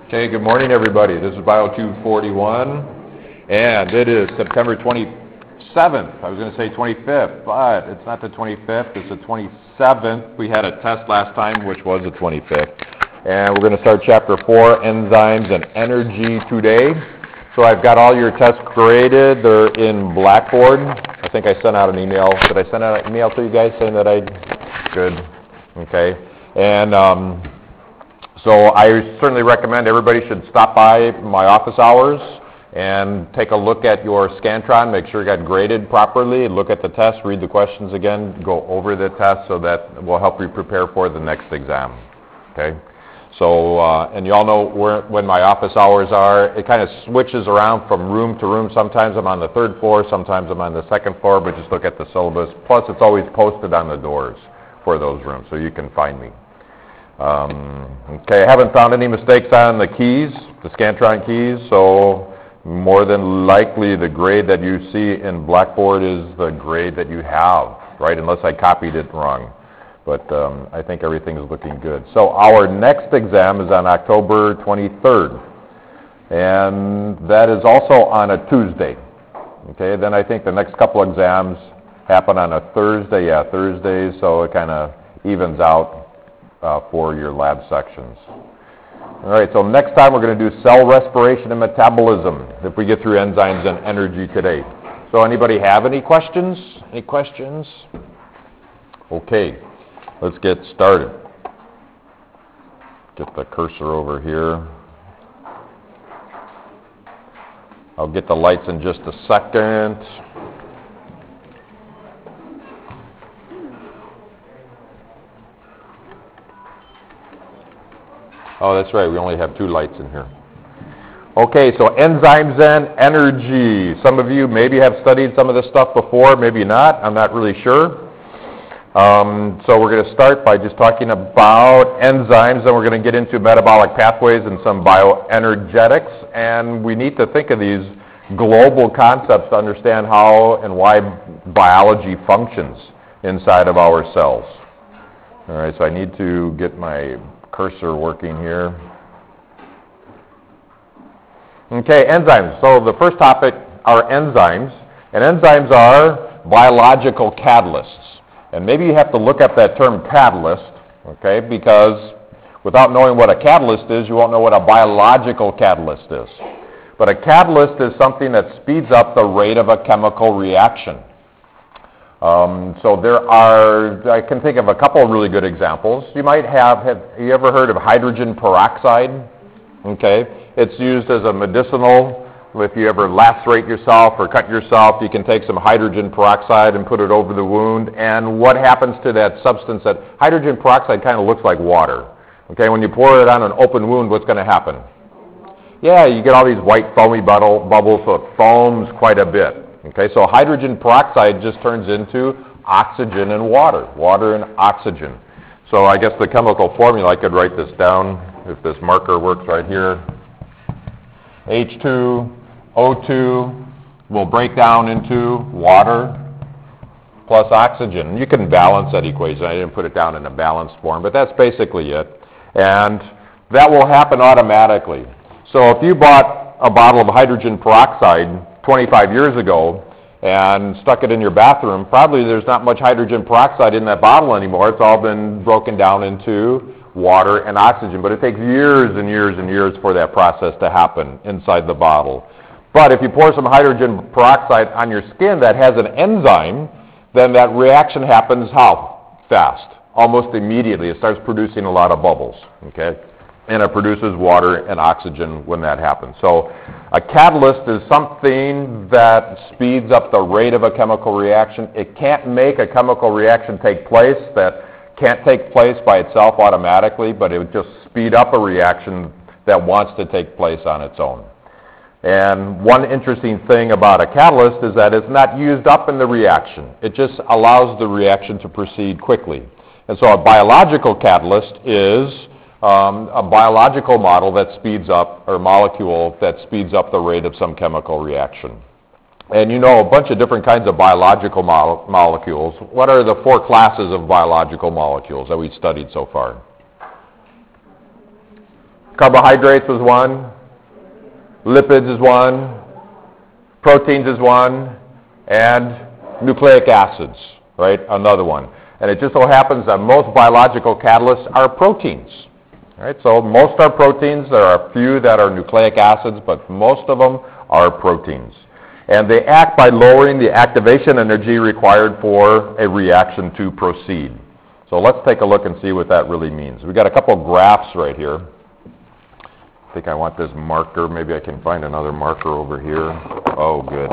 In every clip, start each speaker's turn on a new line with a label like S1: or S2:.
S1: Okay, good morning, everybody. This is Bio 241, and it is September 27th. I was going to say 25th, but it's not the 25th. It's the 27th. We had a test last time, which was the 25th. And we're going to start Chapter 4, Enzymes and Energy today. So I've got all your tests graded. They're in Blackboard. I think I sent out an email. Did I send out an email to you guys saying that I... Good. Okay. And... So I certainly recommend everybody should stop by my office hours and take a look at your Scantron, make sure it got graded properly, look at the test, read the questions again, go over the test so that will help you prepare for the next exam. Okay? So, and you all know when my office hours are. It kind of switches around from room to room. Sometimes I'm on the third floor, sometimes I'm on the second floor, but just look at the syllabus. Plus, it's always posted on the doors for those rooms, so you can find me. Okay, I haven't found any mistakes on the keys, the Scantron keys, so more than likely the grade that you see in Blackboard is the grade that you have, right, unless I copied it wrong. But I think everything is looking good. So our next exam is on October 23rd, and that is also on a Tuesday. Okay, then I think the next couple exams happen on a Thursday, Thursdays, so it kind of evens out for your lab sections. All right, so next time we're going to do cell respiration and metabolism if we get through enzymes and energy today. So anybody have any questions? Any questions? Okay, let's get started. Get the cursor over here. I'll get the lights in just a second. Oh, that's right. We only have two lights in here. Okay, so enzymes and energy. Some of you maybe have studied some of this stuff before, maybe not. I'm not really sure. So we're going to start by just talking about enzymes, then we're going to get into metabolic pathways and some bioenergetics. And we need to think of these global concepts to understand how and why biology functions inside of our cells. All right, so I need to get my cursor working here. Okay, enzymes. So the first topic are enzymes, and enzymes are biological catalysts. And maybe you have to look up that term catalyst, okay, because without knowing what a catalyst is, you won't know what a biological catalyst is. But a catalyst is something that speeds up the rate of a chemical reaction. So there are, I can think of a couple of really good examples. You might have you ever heard of hydrogen peroxide? Okay, it's used as a medicinal. If you ever lacerate yourself or cut yourself, you can take some hydrogen peroxide and put it over the wound. And what happens to that substance? That hydrogen peroxide kind of looks like water. Okay, when you pour it on an open wound, what's going to happen? Yeah, you get all these white foamy bubbles, so it foams quite a bit. Okay, so hydrogen peroxide just turns into oxygen and water and oxygen. So I guess the chemical formula, I could write this down if this marker works right here. H2O2 will break down into water plus oxygen. You can balance that equation. I didn't put it down in a balanced form, but that's basically it. And that will happen automatically. So if you bought a bottle of hydrogen peroxide 25 years ago and stuck it in your bathroom, probably there's not much hydrogen peroxide in that bottle anymore. It's all been broken down into water and oxygen. But it takes years and years and years for that process to happen inside the bottle. But if you pour some hydrogen peroxide on your skin that has an enzyme, then that reaction happens how fast? Almost immediately. It starts producing a lot of bubbles. Okay? And it produces water and oxygen when that happens. So a catalyst is something that speeds up the rate of a chemical reaction. It can't make a chemical reaction take place that can't take place by itself automatically, but it would just speed up a reaction that wants to take place on its own. And one interesting thing about a catalyst is that it's not used up in the reaction. It just allows the reaction to proceed quickly. And so a biological catalyst is a biological model that speeds up, or molecule that speeds up the rate of some chemical reaction. And you know a bunch of different kinds of biological molecules. What are the four classes of biological molecules that we've studied so far? Carbohydrates is one. Lipids is one. Proteins is one. And nucleic acids, right? Another one. And it just so happens that most biological catalysts are proteins. Right? So most are proteins. There are a few that are nucleic acids, but most of them are proteins. And they act by lowering the activation energy required for a reaction to proceed. So let's take a look and see what that really means. We've got a couple of graphs right here. I think I want this marker. Maybe I can find another marker over here. Oh, good.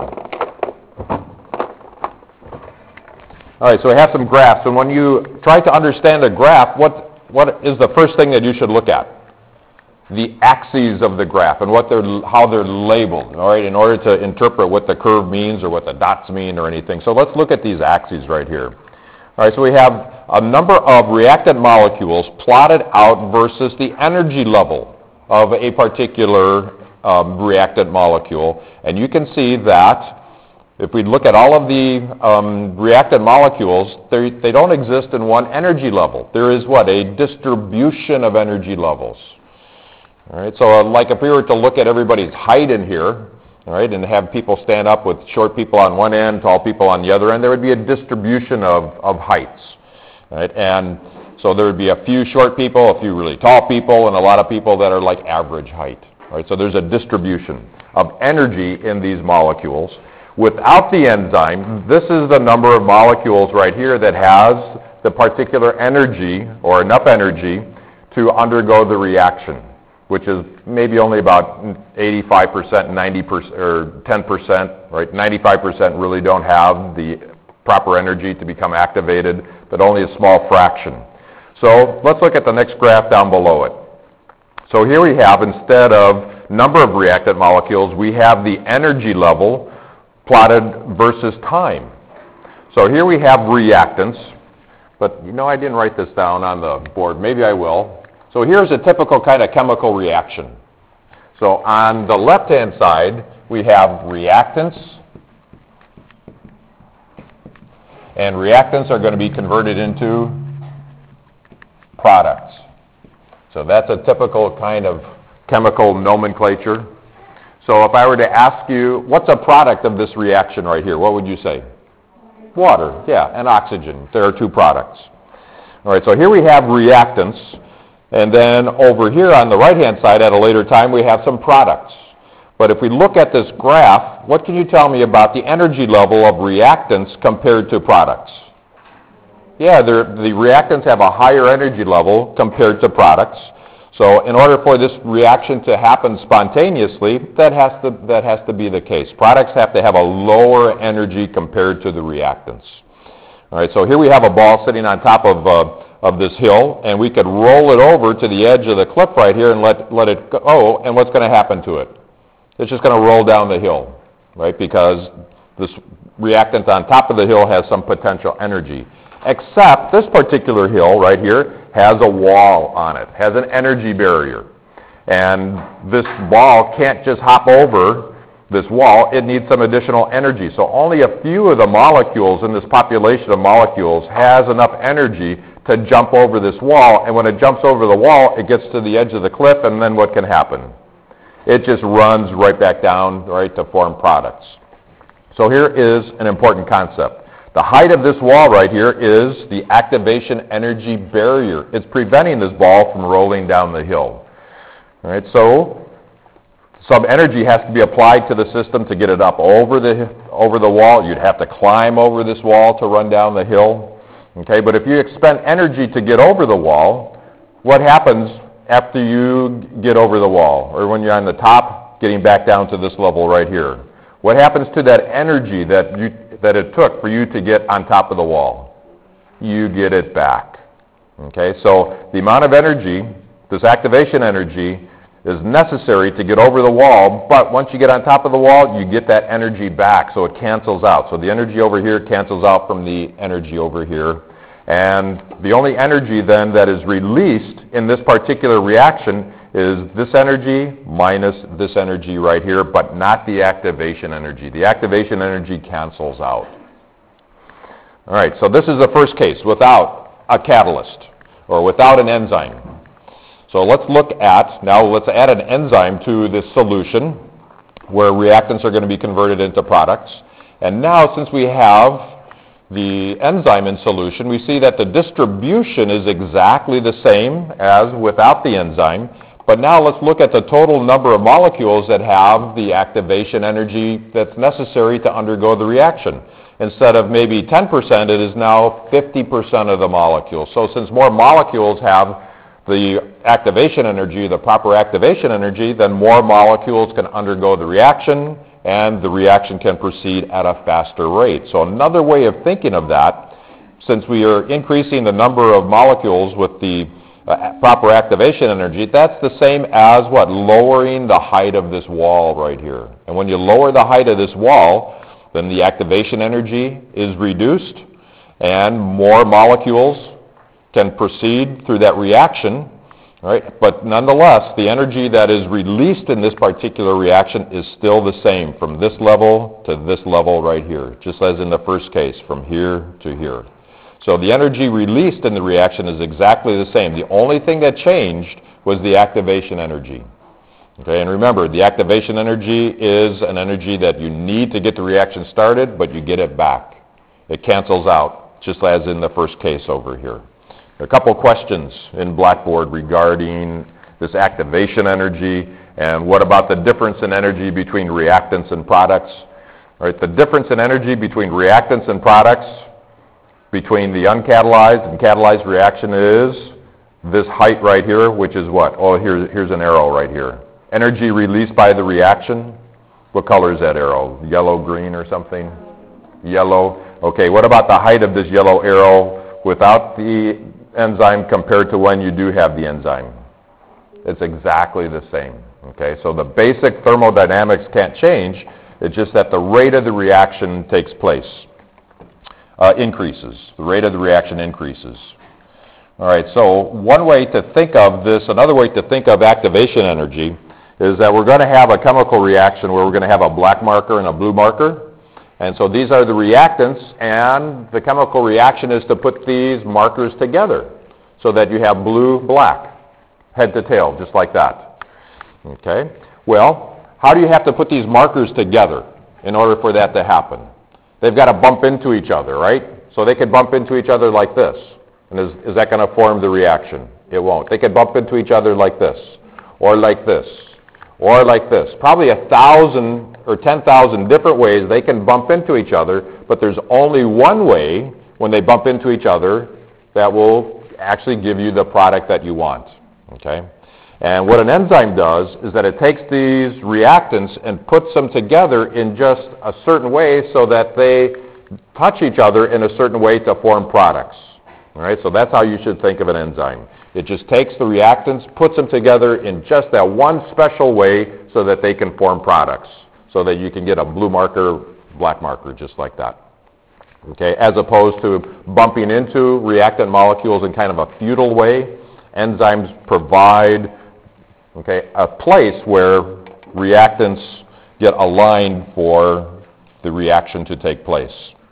S1: All right, so we have some graphs. And when you try to understand a graph, what is the first thing that you should look at? The axes of the graph and how they're labeled, all right, in order to interpret what the curve means or what the dots mean or anything. So let's look at these axes right here. All right, so we have a number of reactant molecules plotted out versus the energy level of a particular reactant molecule. And you can see that if we look at all of the reactant molecules, they don't exist in one energy level. There is what? A distribution of energy levels. All right, so like if we were to look at everybody's height in here, all right, and have people stand up with short people on one end, tall people on the other end, there would be a distribution of heights. Right? And so there would be a few short people, a few really tall people, and a lot of people that are like average height. Right? So there's a distribution of energy in these molecules. Without the enzyme, this is the number of molecules right here that has the particular energy or enough energy to undergo the reaction, which is maybe only about 85%, 90%, or 10%, right? 95% really don't have the proper energy to become activated, but only a small fraction. So let's look at the next graph down below it. So here we have, instead of number of reactant molecules, we have the energy level plotted versus time. So here we have reactants, but I didn't write this down on the board. Maybe I will. So here's a typical kind of chemical reaction. So on the left-hand side, we have reactants, and reactants are going to be converted into products. So that's a typical kind of chemical nomenclature. So if I were to ask you, what's a product of this reaction right here, what would you say? Water, yeah, and oxygen. There are two products. All right, so here we have reactants, and then over here on the right-hand side at a later time, we have some products. But if we look at this graph, what can you tell me about the energy level of reactants compared to products? Yeah, the reactants have a higher energy level compared to products. So in order for this reaction to happen spontaneously, that has to be the case. Products have to have a lower energy compared to the reactants. All right, so here we have a ball sitting on top of this hill, and we could roll it over to the edge of the cliff right here and let it go, and what's going to happen to it? It's just going to roll down the hill, right, because this reactant on top of the hill has some potential energy. Except this particular hill right here has a wall on it, has an energy barrier. And this ball can't just hop over this wall, it needs some additional energy. So only a few of the molecules in this population of molecules has enough energy to jump over this wall, and when it jumps over the wall, it gets to the edge of the cliff, and then what can happen? It just runs right back down, right, to form products. So here is an important concept. The height of this wall right here is the activation energy barrier. It's preventing this ball from rolling down the hill. All right, so some energy has to be applied to the system to get it up over the wall. You'd have to climb over this wall to run down the hill. Okay, but if you expend energy to get over the wall, what happens after you get over the wall, or when you're on the top, getting back down to this level right here? What happens to that energy that it took for you to get on top of the wall? You get it back. Okay, so the amount of energy, this activation energy, is necessary to get over the wall, but once you get on top of the wall, you get that energy back, so it cancels out. So the energy over here cancels out from the energy over here. And the only energy then that is released in this particular reaction is this energy minus this energy right here, but not the activation energy. The activation energy cancels out. All right, so this is the first case, without a catalyst or without an enzyme. So let's let's add an enzyme to this solution where reactants are going to be converted into products. And now, since we have the enzyme in solution, we see that the distribution is exactly the same as without the enzyme. But now let's look at the total number of molecules that have the activation energy that's necessary to undergo the reaction. Instead of maybe 10%, it is now 50% of the molecules. So since more molecules have the activation energy, the proper activation energy, then more molecules can undergo the reaction, and the reaction can proceed at a faster rate. So another way of thinking of that, since we are increasing the number of molecules with the proper activation energy, that's the same as what? Lowering the height of this wall right here. And when you lower the height of this wall, then the activation energy is reduced, and more molecules can proceed through that reaction, right? But nonetheless, the energy that is released in this particular reaction is still the same from this level to this level right here, just as in the first case, from here to here. So the energy released in the reaction is exactly the same. The only thing that changed was the activation energy. Okay, and remember, the activation energy is an energy that you need to get the reaction started, but you get it back. It cancels out, just as in the first case over here. A couple questions in Blackboard regarding this activation energy, and what about the difference in energy between reactants and products? All right, the difference in energy between reactants and products between the uncatalyzed and catalyzed reaction is this height right here, which is what? Oh, here's an arrow right here. Energy released by the reaction. What color is that arrow? Yellow, green, or something? Yellow. Okay, what about the height of this yellow arrow without the enzyme compared to when you do have the enzyme? It's exactly the same. Okay, so the basic thermodynamics can't change. It's just that the rate of the reaction takes place, increases. The rate of the reaction increases. All right, so one way to think of this, another way to think of activation energy is that we're going to have a chemical reaction where we're going to have a black marker and a blue marker. And so these are the reactants, and the chemical reaction is to put these markers together so that you have blue, black, head to tail, just like that. Okay? Well, how do you have to put these markers together in order for that to happen? They've got to bump into each other, right? So they could bump into each other like this. And is that going to form the reaction? It won't. They could bump into each other like this, or like this, or like this. Probably 1,000 or 10,000 different ways they can bump into each other, but there's only one way when they bump into each other that will actually give you the product that you want. Okay? And what an enzyme does is that it takes these reactants and puts them together in just a certain way so that they touch each other in a certain way to form products. All right? So that's how you should think of an enzyme. It just takes the reactants, puts them together in just that one special way so that they can form products, so that you can get a blue marker, black marker, just like that. Okay, as opposed to bumping into reactant molecules in kind of a futile way, enzymes provide, okay, a place where reactants get aligned for the reaction to take place.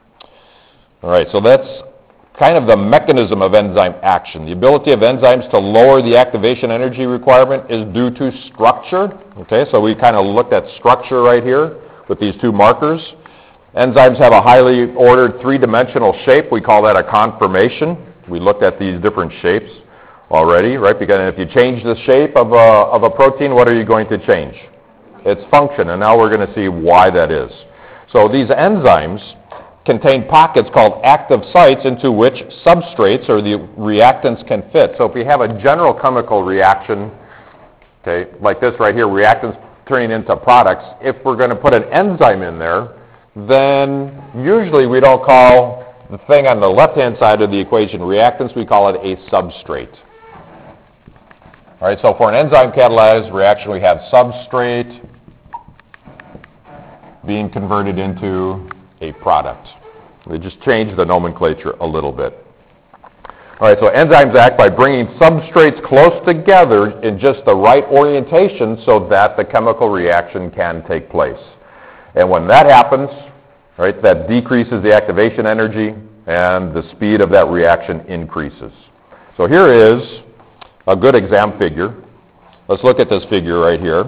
S1: All right, so that's kind of the mechanism of enzyme action. The ability of enzymes to lower the activation energy requirement is due to structure. Okay, so we kind of looked at structure right here with these two markers. Enzymes have a highly ordered three-dimensional shape. We call that a conformation. We looked at these different shapes already, right? Because if you change the shape of a protein, what are you going to change? Its function, and now we're going to see why that is. So these enzymes contain pockets called active sites into which substrates or the reactants can fit. So if we have a general chemical reaction, okay, like this right here, reactants turning into products, if we're going to put an enzyme in there, then usually we don't call the thing on the left-hand side of the equation reactants, we call it a substrate. All right, so for an enzyme catalyzed reaction, we have substrate being converted into a product. They just change the nomenclature a little bit. All right, so enzymes act by bringing substrates close together in just the right orientation so that the chemical reaction can take place. And when that happens, right, that decreases the activation energy and the speed of that reaction increases. So here is a good exam figure. Let's look at this figure right here.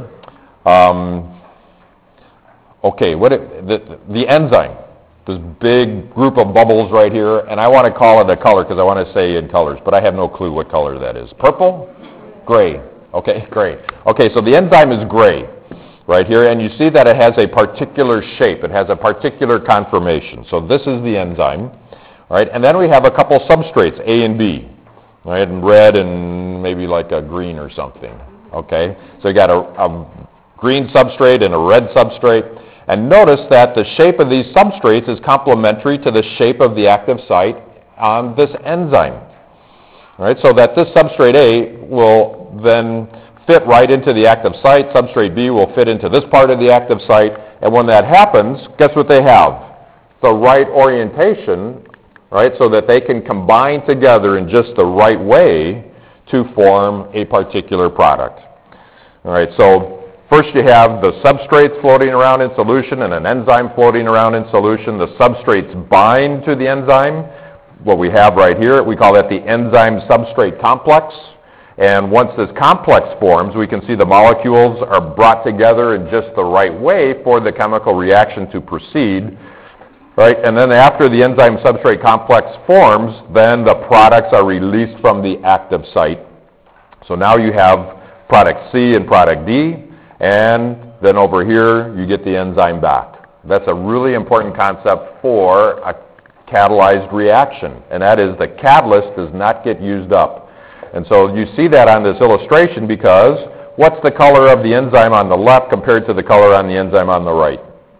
S1: Okay, the enzyme, this big group of bubbles right here, and I want to call it a color because I want to say in colors, but I have no clue what color that is. Purple? Gray. Okay, gray. Okay, so the enzyme is gray right here, and you see that it has a particular shape. It has a particular conformation. So this is the enzyme, right? And then we have a couple substrates, A and B, right? And red and maybe like a green or something, okay? So you got a green substrate and a red substrate. And notice that the shape of these substrates is complementary to the shape of the active site on this enzyme. All right, so that this substrate A will then fit right into the active site, substrate B will fit into this part of the active site, and when that happens, guess what they have? The right orientation, right, so that they can combine together in just the right way to form a particular product. All right, so first you have the substrates floating around in solution and an enzyme floating around in solution. The substrates bind to the enzyme. What we have right here, we call that the enzyme substrate complex. And once this complex forms, we can see the molecules are brought together in just the right way for the chemical reaction to proceed. Right? And then after the enzyme substrate complex forms, then the products are released from the active site. So now you have product C and product D. And then over here, you get the enzyme back. That's a really important concept for a catalyzed reaction, and that is the catalyst does not get used up. And so you see that on this illustration because what's the color of the enzyme on the left compared to the color on the enzyme on the right?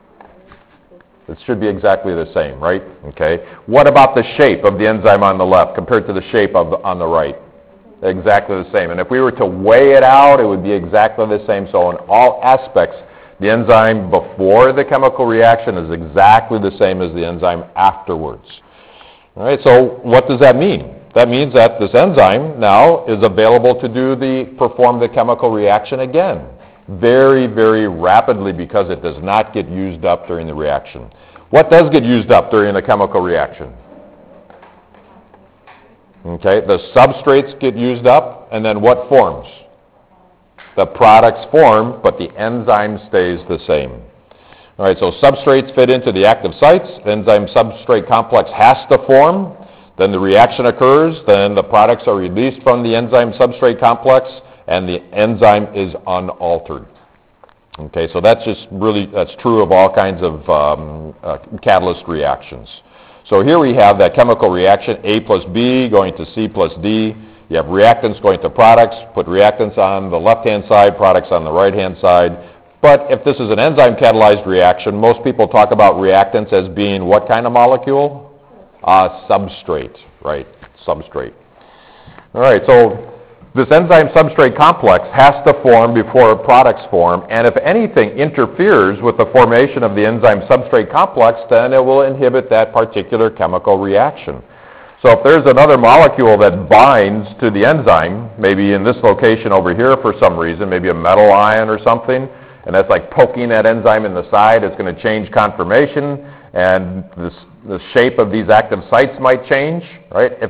S1: It should be exactly the same, right? Okay. What about the shape of the enzyme on the left compared to the shape on the right? Exactly the same. And if we were to weigh it out, it would be exactly the same. So in all aspects, the enzyme before the chemical reaction is exactly the same as the enzyme afterwards. All right, so what does that mean? That means that this enzyme now is available to perform the chemical reaction again very, very rapidly because it does not get used up during the reaction. What does get used up during a chemical reaction? Okay, the substrates get used up, and then what forms? The products form, but the enzyme stays the same. All right, so substrates fit into the active sites. The enzyme substrate complex has to form. Then the reaction occurs. Then the products are released from the enzyme substrate complex, and the enzyme is unaltered. Okay, so that's true of all kinds of catalyst reactions. So here we have that chemical reaction, A plus B going to C plus D. You have reactants going to products. Put reactants on the left-hand side, products on the right-hand side. But if this is an enzyme-catalyzed reaction, most people talk about reactants as being what kind of molecule? Substrate, right, substrate. All right, so this enzyme substrate complex has to form before products form, and if anything interferes with the formation of the enzyme substrate complex, then it will inhibit that particular chemical reaction. So if there's another molecule that binds to the enzyme, maybe in this location over here for some reason, maybe a metal ion or something, and that's like poking that enzyme in the side, it's going to change conformation, and the shape of these active sites might change, right? If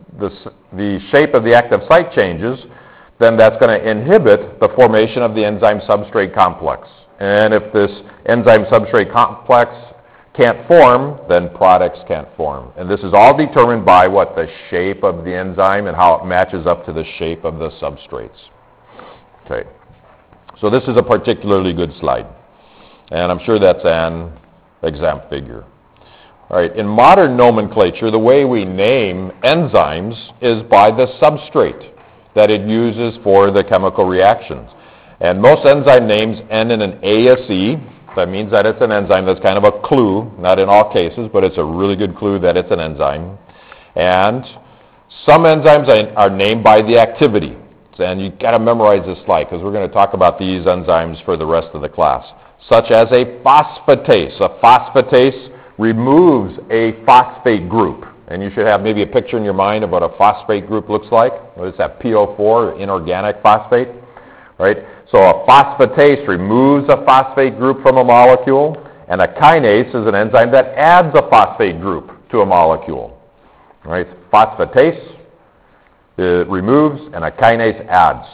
S1: the shape of the active site changes, then that's going to inhibit the formation of the enzyme substrate complex. And if this enzyme substrate complex can't form, then products can't form. And this is all determined by what the shape of the enzyme and how it matches up to the shape of the substrates. Okay. So this is a particularly good slide. And I'm sure that's an exam figure. All right, in modern nomenclature, the way we name enzymes is by the substrate that it uses for the chemical reactions. And most enzyme names end in an ASE. That means that it's an enzyme. That's kind of a clue, not in all cases, but it's a really good clue that it's an enzyme. And some enzymes are named by the activity. And you've got to memorize this slide because we're going to talk about these enzymes for the rest of the class, such as a phosphatase. A phosphatase removes a phosphate group. And you should have maybe a picture in your mind of what a phosphate group looks like. What is that? PO4, inorganic phosphate, right? So a phosphatase removes a phosphate group from a molecule, and a kinase is an enzyme that adds a phosphate group to a molecule, right? Phosphatase it removes, and a kinase adds.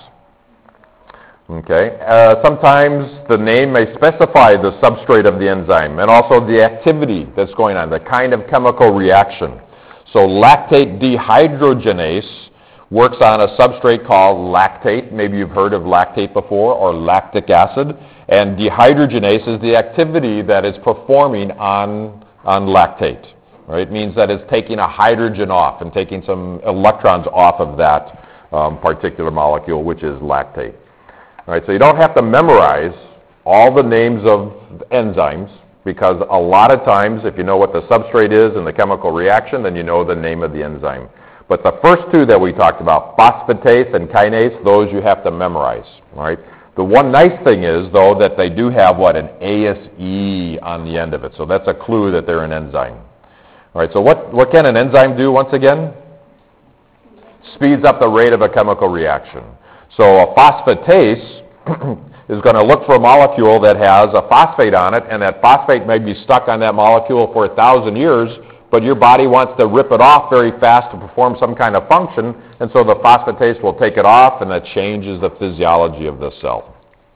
S1: Okay. Sometimes the name may specify the substrate of the enzyme and also the activity that's going on, the kind of chemical reaction. So lactate dehydrogenase works on a substrate called lactate. Maybe you've heard of lactate before, or lactic acid. And dehydrogenase is the activity that is performing on lactate. Right? It means that it's taking a hydrogen off and taking some electrons off of that particular molecule, which is lactate. All right, so you don't have to memorize all the names of enzymes, because a lot of times, if you know what the substrate is and the chemical reaction, then you know the name of the enzyme. But the first two that we talked about, phosphatase and kinase, those you have to memorize. All right. The one nice thing is, though, that they do have, what, an ASE on the end of it. So that's a clue that they're an enzyme. All right, so what can an enzyme do, once again? Speeds up the rate of a chemical reaction. So a phosphatase is going to look for a molecule that has a phosphate on it, and that phosphate may be stuck on that molecule for 1,000 years, but your body wants to rip it off very fast to perform some kind of function, and so the phosphatase will take it off, and that changes the physiology of the cell.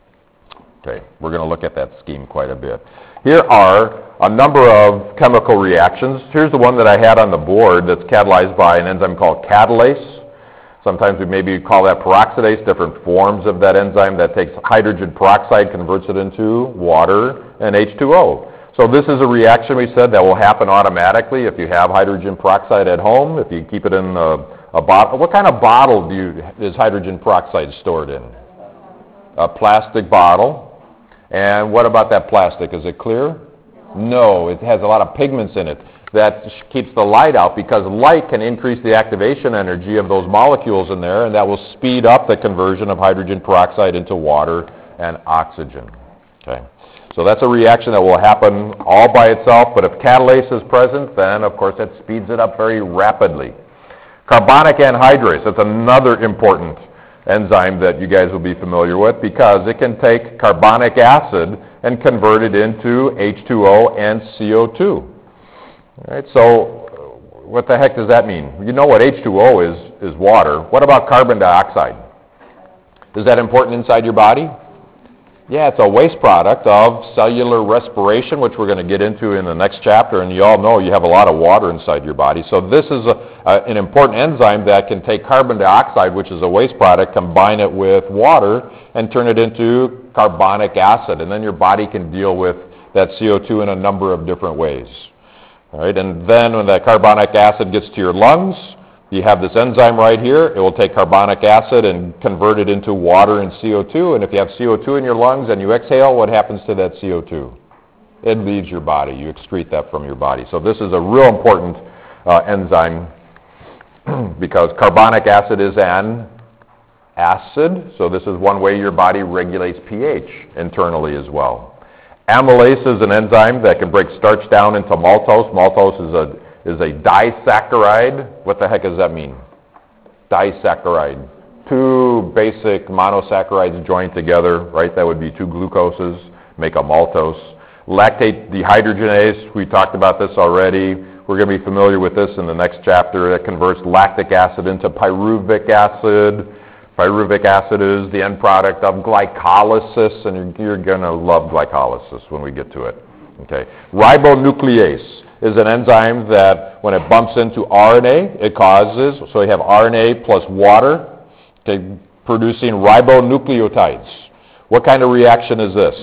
S1: Okay, we're going to look at that scheme quite a bit. Here are a number of chemical reactions. Here's the one that I had on the board that's catalyzed by an enzyme called catalase. Sometimes we maybe call that peroxidase, different forms of that enzyme that takes hydrogen peroxide, converts it into water and H2O. So this is a reaction, we said, that will happen automatically if you have hydrogen peroxide at home, if you keep it in a bottle. What kind of bottle is hydrogen peroxide stored in? A plastic bottle. And what about that plastic? Is it clear? No, it has a lot of pigments in it. That keeps the light out, because light can increase the activation energy of those molecules in there, and that will speed up the conversion of hydrogen peroxide into water and oxygen. Okay, so that's a reaction that will happen all by itself, but if catalase is present, then of course that speeds it up very rapidly. Carbonic anhydrase, that's another important enzyme that you guys will be familiar with, because it can take carbonic acid and convert it into H2O and CO2. All right, so what the heck does that mean? You know what H2O is water. What about carbon dioxide? Is that important inside your body? Yeah, it's a waste product of cellular respiration, which we're going to get into in the next chapter, and you all know you have a lot of water inside your body. So this is an important enzyme that can take carbon dioxide, which is a waste product, combine it with water, and turn it into carbonic acid, and then your body can deal with that CO2 in a number of different ways. All right, and then when that carbonic acid gets to your lungs, you have this enzyme right here. It will take carbonic acid and convert it into water and CO2. And if you have CO2 in your lungs and you exhale, what happens to that CO2? It leaves your body. You excrete that from your body. So this is a real important enzyme because carbonic acid is an acid. So this is one way your body regulates pH internally as well. Amylase is an enzyme that can break starch down into maltose. Maltose is a disaccharide. What the heck does that mean? Disaccharide. Two basic monosaccharides joined together, right? That would be two glucoses, make a maltose. Lactate dehydrogenase, we talked about this already. We're going to be familiar with this in the next chapter. That converts lactic acid into pyruvic acid. Pyruvic acid is the end product of glycolysis, and you're going to love glycolysis when we get to it. Okay. Ribonuclease is an enzyme that when it bumps into RNA, it causes, so you have RNA plus water, okay, producing ribonucleotides. What kind of reaction is this?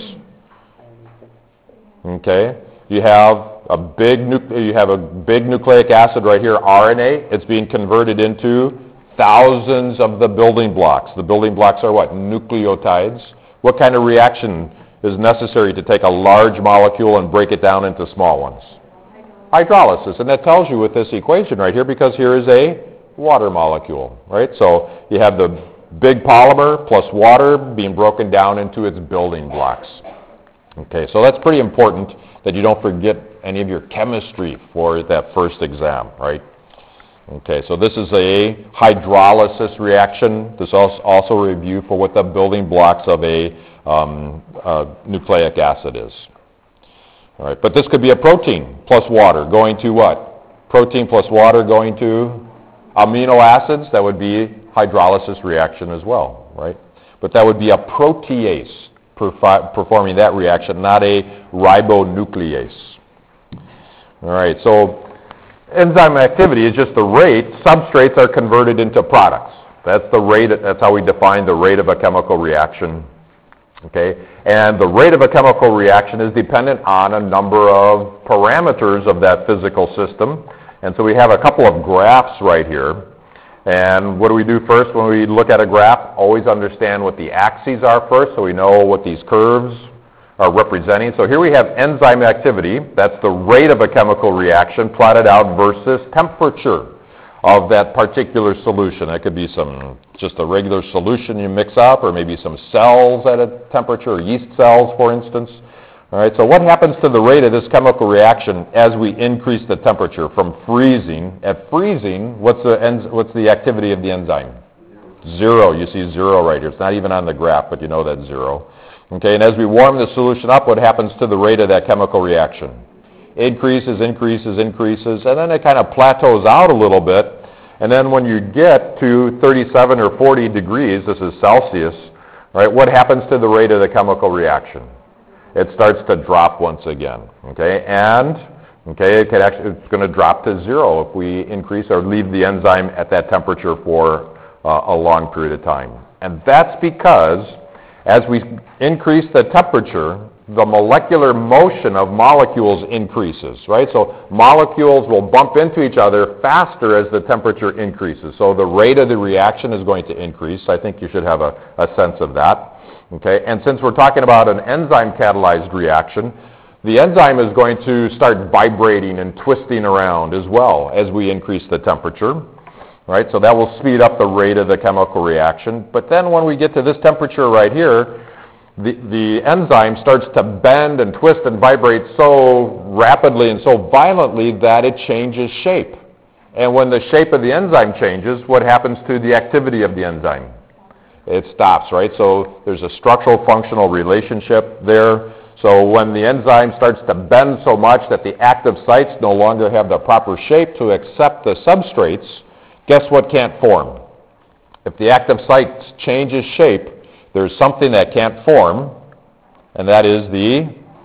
S1: Okay. You have a big nucleic acid right here, RNA. It's being converted into thousands of the building blocks. The building blocks are what? Nucleotides. What kind of reaction is necessary to take a large molecule and break it down into small ones? Hydrolysis. And that tells you with this equation right here, because here is a water molecule, right? So you have the big polymer plus water being broken down into its building blocks. Okay, so that's pretty important that you don't forget any of your chemistry for that first exam, right? Okay, so this is a hydrolysis reaction. This also a review for what the building blocks of a nucleic acid is. All right, but this could be a protein plus water going to what? Protein plus water going to amino acids, that would be hydrolysis reaction as well, right? But that would be a protease performing that reaction, not a ribonuclease. All right, so enzyme activity is just the rate substrates are converted into products. That's the rate, that's how we define the rate of a chemical reaction. Okay, and the rate of a chemical reaction is dependent on a number of parameters of that physical system. And so we have a couple of graphs right here. And what do we do first when we look at a graph? Always understand what the axes are first, so we know what these curves are representing. So here we have enzyme activity. That's the rate of a chemical reaction plotted out versus temperature of that particular solution. That could be just a regular solution you mix up, or maybe some cells at a temperature, yeast cells, for instance. All right, so what happens to the rate of this chemical reaction as we increase the temperature from freezing? At freezing, what's the activity of the enzyme? Zero. You see zero right here. It's not even on the graph, but you know that's zero. Okay, and as we warm the solution up, what happens to the rate of that chemical reaction? Increases, increases, increases, and then it kind of plateaus out a little bit. And then when you get to 37 or 40 degrees, this is Celsius, right, what happens to the rate of the chemical reaction? It starts to drop once again, okay? And, it's going to drop to zero if we increase or leave the enzyme at that temperature for a long period of time. And that's because as we increase the temperature, the molecular motion of molecules increases, right? So molecules will bump into each other faster as the temperature increases. So the rate of the reaction is going to increase. I think you should have a sense of that, okay? And since we're talking about an enzyme-catalyzed reaction, the enzyme is going to start vibrating and twisting around as well as we increase the temperature, right? So that will speed up the rate of the chemical reaction. But then when we get to this temperature right here, the enzyme starts to bend and twist and vibrate so rapidly and so violently that it changes shape. And when the shape of the enzyme changes, what happens to the activity of the enzyme? It stops, right? So there's a structural functional relationship there. So when the enzyme starts to bend so much that the active sites no longer have the proper shape to accept the substrates, guess what can't form? If the active site changes shape, there's something that can't form, and that is the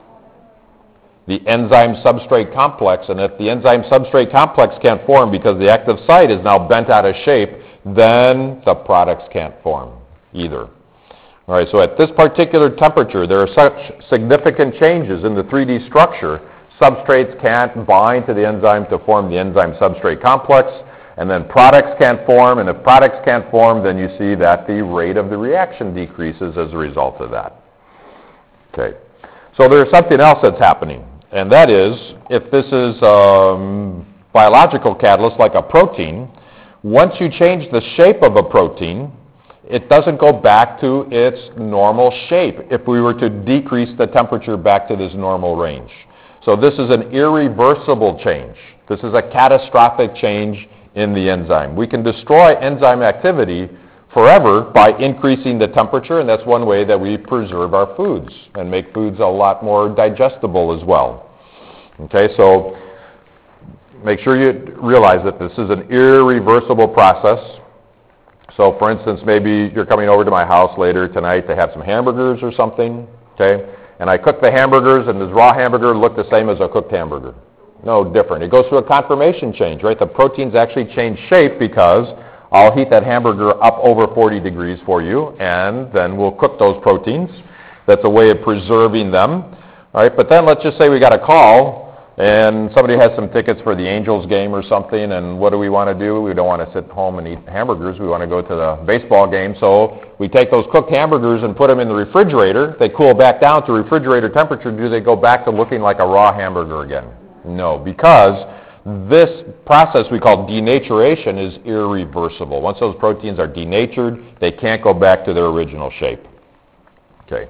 S1: enzyme substrate complex. And if the enzyme substrate complex can't form because the active site is now bent out of shape, then the products can't form either. All right, so at this particular temperature, there are such significant changes in the 3D structure, substrates can't bind to the enzyme to form the enzyme substrate complex, and then products can't form, and if products can't form, then you see that the rate of the reaction decreases as a result of that. Okay, so there's something else that's happening, and that is, if this is biological catalyst like a protein, once you change the shape of a protein, it doesn't go back to its normal shape if we were to decrease the temperature back to this normal range. So this is an irreversible change. This is a catastrophic change in the enzyme. We can destroy enzyme activity forever by increasing the temperature, and that's one way that we preserve our foods and make foods a lot more digestible as well. Okay, so make sure you realize that this is an irreversible process. So for instance, maybe you're coming over to my house later tonight to have some hamburgers or something, okay, and I cook the hamburgers, and this raw hamburger look the same as a cooked hamburger. No different. It goes through a conformation change, right? The proteins actually change shape because I'll heat that hamburger up over 40 degrees for you, and then we'll cook those proteins. That's a way of preserving them. All right, but then let's just say we got a call, and somebody has some tickets for the Angels game or something, and what do we want to do? We don't want to sit home and eat hamburgers. We want to go to the baseball game, so we take those cooked hamburgers and put them in the refrigerator. They cool back down to refrigerator temperature. Do they go back to looking like a raw hamburger again? No, because this process we call denaturation is irreversible. Once those proteins are denatured, they can't go back to their original shape. Okay.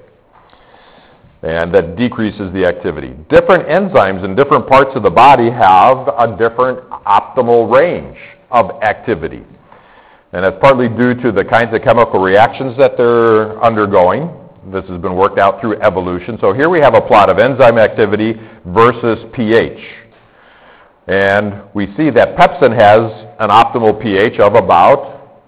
S1: And that decreases the activity. Different enzymes in different parts of the body have a different optimal range of activity. And that's partly due to the kinds of chemical reactions that they're undergoing. This has been worked out through evolution. So here we have a plot of enzyme activity versus pH. And we see that pepsin has an optimal pH of about,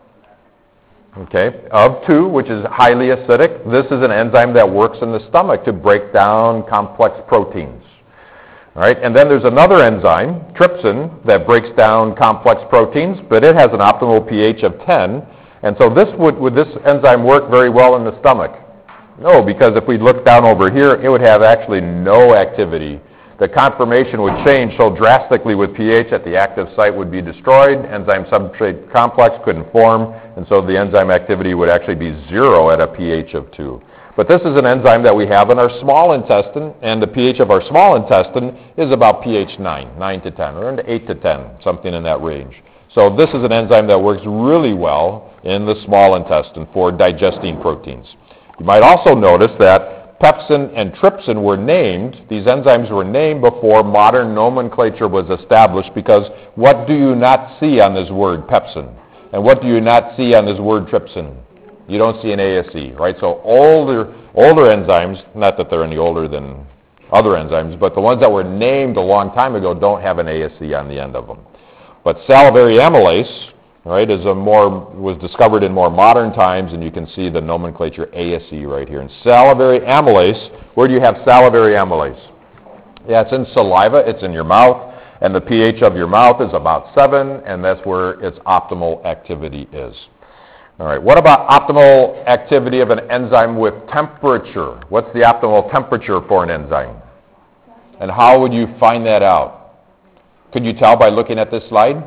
S1: of 2, which is highly acidic. This is an enzyme that works in the stomach to break down complex proteins. All right, and then there's another enzyme, trypsin, that breaks down complex proteins, but it has an optimal pH of 10. And so would this enzyme work very well in the stomach? No, because if we look down over here, it would have actually no activity. The conformation would change so drastically with pH that the active site would be destroyed, enzyme substrate complex couldn't form, and so the enzyme activity would actually be 0 at a pH of 2. But this is an enzyme that we have in our small intestine, and the pH of our small intestine is about pH 9 to 10, or 8 to 10, something in that range. So this is an enzyme that works really well in the small intestine for digesting proteins. You might also notice that pepsin and trypsin were named, these enzymes were named before modern nomenclature was established, because what do you not see on this word pepsin? And what do you not see on this word trypsin? You don't see an ASE, right? So older enzymes, not that they're any older than other enzymes, but the ones that were named a long time ago don't have an ASE on the end of them. But salivary amylase, right, was discovered in more modern times, and you can see the nomenclature ASE right here. And salivary amylase, where do you have salivary amylase? Yeah, it's in saliva, it's in your mouth, and the pH of your mouth is about 7, and that's where its optimal activity is. All right, what about optimal activity of an enzyme with temperature? What's the optimal temperature for an enzyme? And how would you find that out? Could you tell by looking at this slide?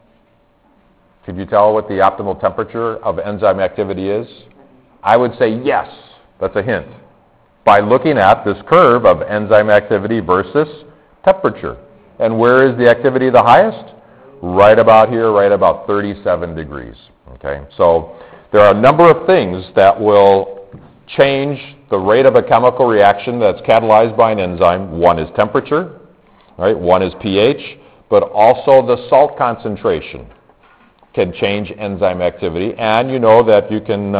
S1: Could you tell what the optimal temperature of enzyme activity is? I would say yes. That's a hint. By looking at this curve of enzyme activity versus temperature. And where is the activity the highest? Right about here, right about 37 degrees. Okay, so there are a number of things that will change the rate of a chemical reaction that's catalyzed by an enzyme. One is temperature, right? One is pH, but also the salt concentration can change enzyme activity. And you know that you can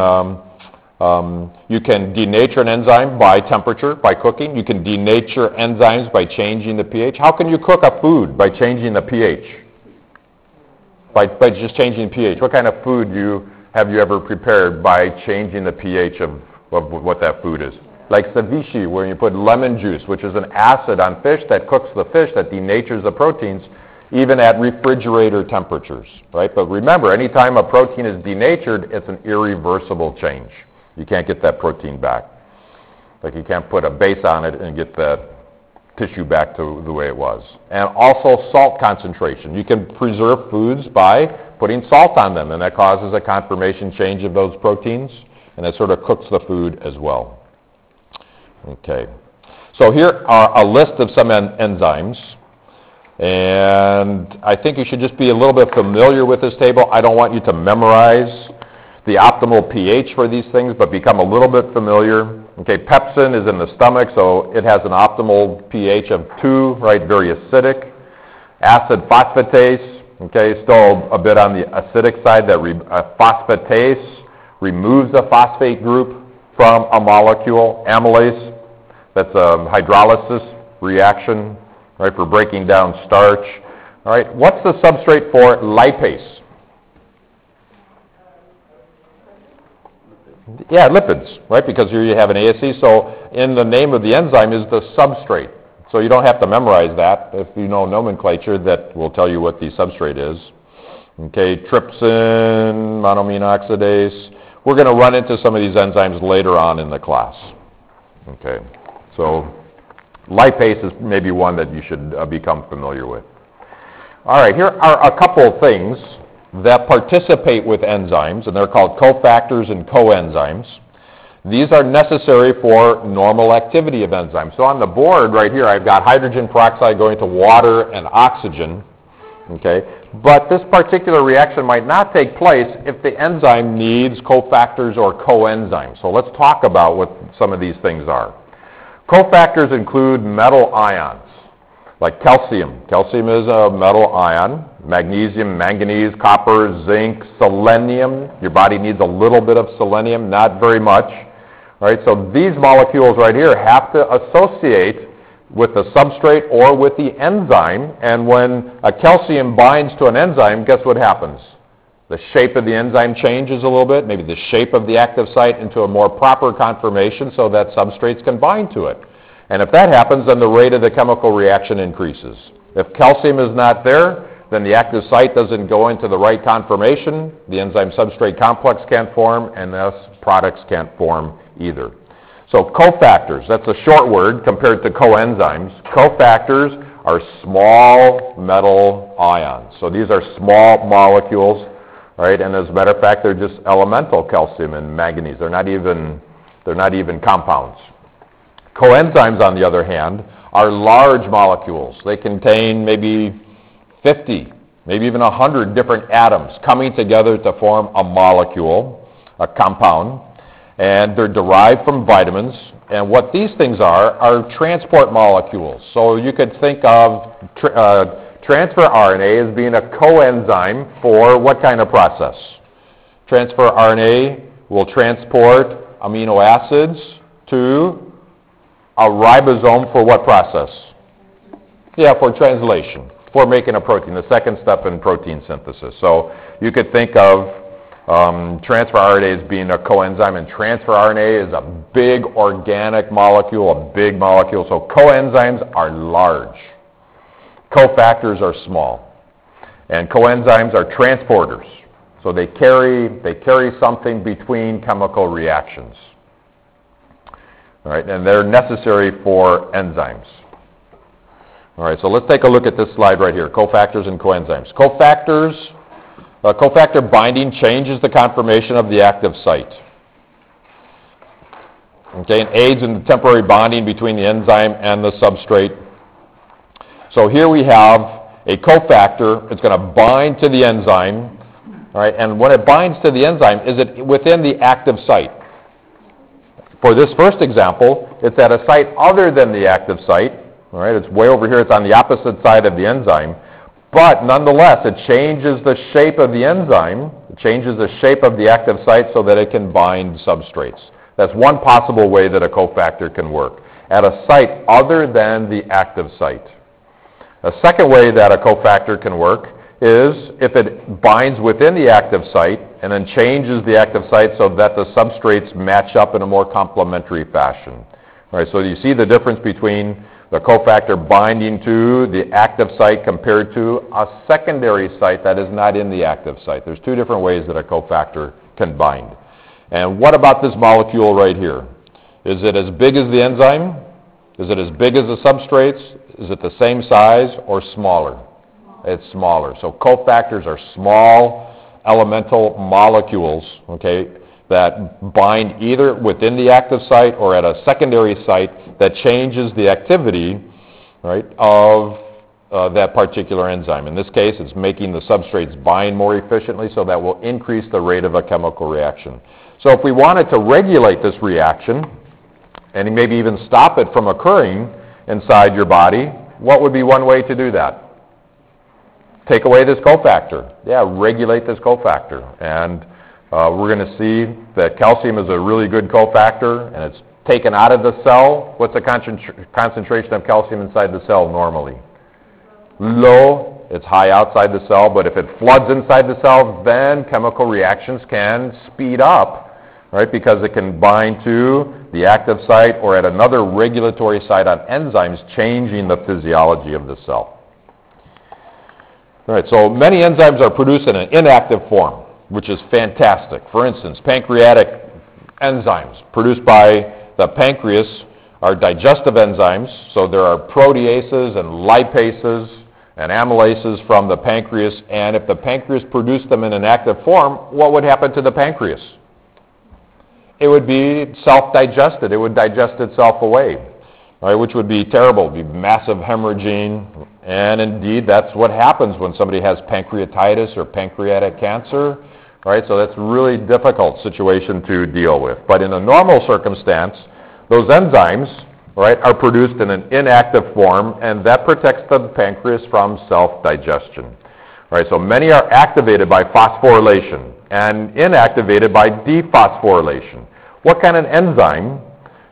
S1: denature an enzyme by temperature, by cooking. You can denature enzymes by changing the pH. How can you cook a food by changing the pH? By just changing pH. What kind of food have you ever prepared by changing the pH of what that food is? Like ceviche, where you put lemon juice, which is an acid on fish that cooks the fish, that denatures the proteins, even at refrigerator temperatures, right? But remember, anytime a protein is denatured, it's an irreversible change. You can't get that protein back. Like you can't put a base on it and get that tissue back to the way it was. And also salt concentration. You can preserve foods by putting salt on them, and that causes a conformation change of those proteins, and it sort of cooks the food as well. Okay. So here are a list of some enzymes, and I think you should just be a little bit familiar with this table. I don't want you to memorize the optimal pH for these things, but become a little bit familiar. Okay, pepsin is in the stomach, so it has an optimal pH of 2, right, very acidic. Acid phosphatase, okay, still a bit on the acidic side. That phosphatase removes the phosphate group from a molecule. Amylase, that's a hydrolysis reaction, right, for breaking down starch. All right, what's the substrate for lipase? Yeah, lipids, right, because here you have an ASE, so in the name of the enzyme is the substrate. So you don't have to memorize that. If you know nomenclature, that will tell you what the substrate is. Okay, trypsin, monoamine oxidase. We're going to run into some of these enzymes later on in the class. Okay, so lipase is maybe one that you should become familiar with. All right, here are a couple of things that participate with enzymes, and they're called cofactors and coenzymes. These are necessary for normal activity of enzymes. So on the board right here, I've got hydrogen peroxide going to water and oxygen. Okay, but this particular reaction might not take place if the enzyme needs cofactors or coenzymes. So let's talk about what some of these things are. Cofactors include metal ions, like calcium. Calcium is a metal ion. Magnesium, manganese, copper, zinc, selenium. Your body needs a little bit of selenium, not very much. Right? So these molecules right here have to associate with the substrate or with the enzyme, and when a calcium binds to an enzyme, guess what happens? The shape of the enzyme changes a little bit, maybe the shape of the active site into a more proper conformation so that substrates can bind to it. And if that happens, then the rate of the chemical reaction increases. If calcium is not there, then the active site doesn't go into the right conformation, the enzyme substrate complex can't form, and thus products can't form either. So cofactors, that's a short word compared to coenzymes. Cofactors are small metal ions. So these are small molecules, right? And as a matter of fact, they're just elemental calcium and manganese. They're not even compounds. Coenzymes, on the other hand, are large molecules. They contain maybe 50, maybe even 100 different atoms coming together to form a molecule, a compound, and they're derived from vitamins. And what these things are transport molecules. So you could think of transfer RNA as being a coenzyme for what kind of process? Transfer RNA will transport amino acids to a ribosome for what process? Yeah, for translation, for making a protein, the second step in protein synthesis. So you could think of transfer RNA as being a coenzyme, and transfer RNA is a big organic molecule, a big molecule. So coenzymes are large. Cofactors are small. And coenzymes are transporters. So they carry something between chemical reactions. All right, and they're necessary for enzymes. All right, so let's take a look at this slide right here, cofactors and coenzymes. Cofactor binding changes the conformation of the active site. Okay, and aids in the temporary bonding between the enzyme and the substrate. So here we have a cofactor. It's going to bind to the enzyme. All right, and when it binds to the enzyme, is it within the active site? For this first example, it's at a site other than the active site. All right, it's way over here. It's on the opposite side of the enzyme. But nonetheless, it changes the shape of the enzyme. It changes the shape of the active site so that it can bind substrates. That's one possible way that a cofactor can work, at a site other than the active site. A second way that a cofactor can work is if it binds within the active site and then changes the active site so that the substrates match up in a more complementary fashion. All right, so you see the difference between the cofactor binding to the active site compared to a secondary site that is not in the active site. There's two different ways that a cofactor can bind. And what about this molecule right here? Is it as big as the enzyme? Is it as big as the substrates? Is it the same size or smaller? It's smaller. So cofactors are small elemental molecules, okay, that bind either within the active site or at a secondary site that changes the activity, right, of that particular enzyme. In this case, it's making the substrates bind more efficiently, so that will increase the rate of a chemical reaction. So if we wanted to regulate this reaction and maybe even stop it from occurring inside your body, what would be one way to do that? Take away this cofactor. Yeah, regulate this cofactor. And we're going to see that calcium is a really good cofactor, and it's taken out of the cell. What's the concentration of calcium inside the cell normally? Low. It's high outside the cell, but if it floods inside the cell, then chemical reactions can speed up, right, because it can bind to the active site or at another regulatory site on enzymes, changing the physiology of the cell. All right, so many enzymes are produced in an inactive form, which is fantastic. For instance, pancreatic enzymes produced by the pancreas are digestive enzymes. So there are proteases and lipases and amylases from the pancreas. And if the pancreas produced them in an active form, what would happen to the pancreas? It would be self-digested. It would digest itself away, right, which would be terrible. It would be massive hemorrhaging. And indeed, that's what happens when somebody has pancreatitis or pancreatic cancer. Right, so that's a really difficult situation to deal with. But in a normal circumstance, those enzymes, right, are produced in an inactive form, and that protects the pancreas from self-digestion. Right, so many are activated by phosphorylation and inactivated by dephosphorylation. What kind of enzyme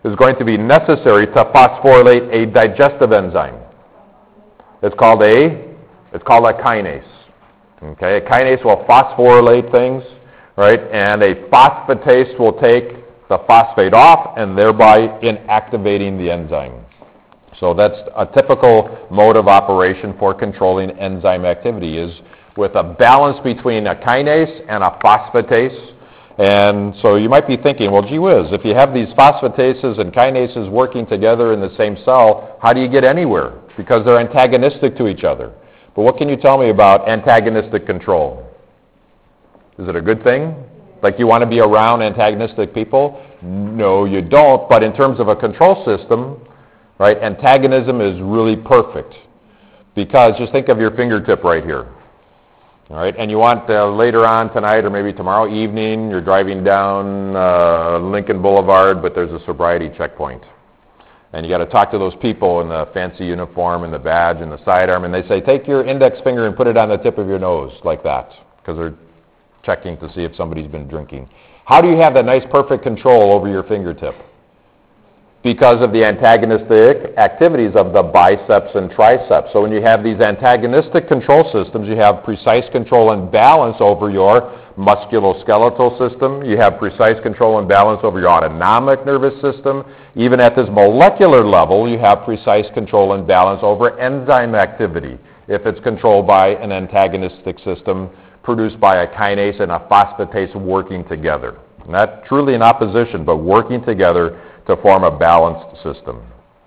S1: is going to be necessary to phosphorylate a digestive enzyme. It's called a kinase. Okay, a kinase will phosphorylate things, right? And a phosphatase will take the phosphate off and thereby inactivating the enzyme. So that's a typical mode of operation for controlling enzyme activity, is with a balance between a kinase and a phosphatase. And so you might be thinking, well, gee whiz, if you have these phosphatases and kinases working together in the same cell, how do you get anywhere? Because they're antagonistic to each other. But what can you tell me about antagonistic control? Is it a good thing? Like you want to be around antagonistic people? No, you don't. But in terms of a control system, right, antagonism is really perfect. Because just think of your fingertip right here. All right, and you want later on tonight or maybe tomorrow evening, you're driving down Lincoln Boulevard, but there's a sobriety checkpoint. And you got to talk to those people in the fancy uniform and the badge and the sidearm, and they say, take your index finger and put it on the tip of your nose, like that, because they're checking to see if somebody's been drinking. How do you have that nice perfect control over your fingertip? Because of the antagonistic activities of the biceps and triceps. So when you have these antagonistic control systems, you have precise control and balance over your musculoskeletal system. You have precise control and balance over your autonomic nervous system. Even at this molecular level, you have precise control and balance over enzyme activity if it's controlled by an antagonistic system produced by a kinase and a phosphatase working together. Not truly in opposition, but working together to form a balanced system.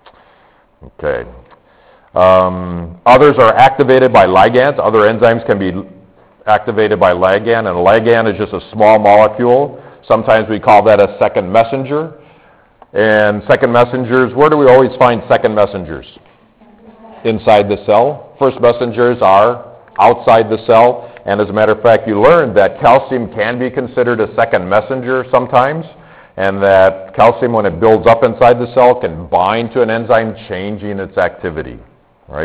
S1: Okay. Others are activated by ligands. Other enzymes can be activated by ligand, and a ligand is just a small molecule. Sometimes we call that a second messenger. And second messengers, where do we always find second messengers? Inside the cell. First messengers are outside the cell. And as a matter of fact, you learned that calcium can be considered a second messenger sometimes, and that calcium, when it builds up inside the cell, can bind to an enzyme, changing its activity. Right?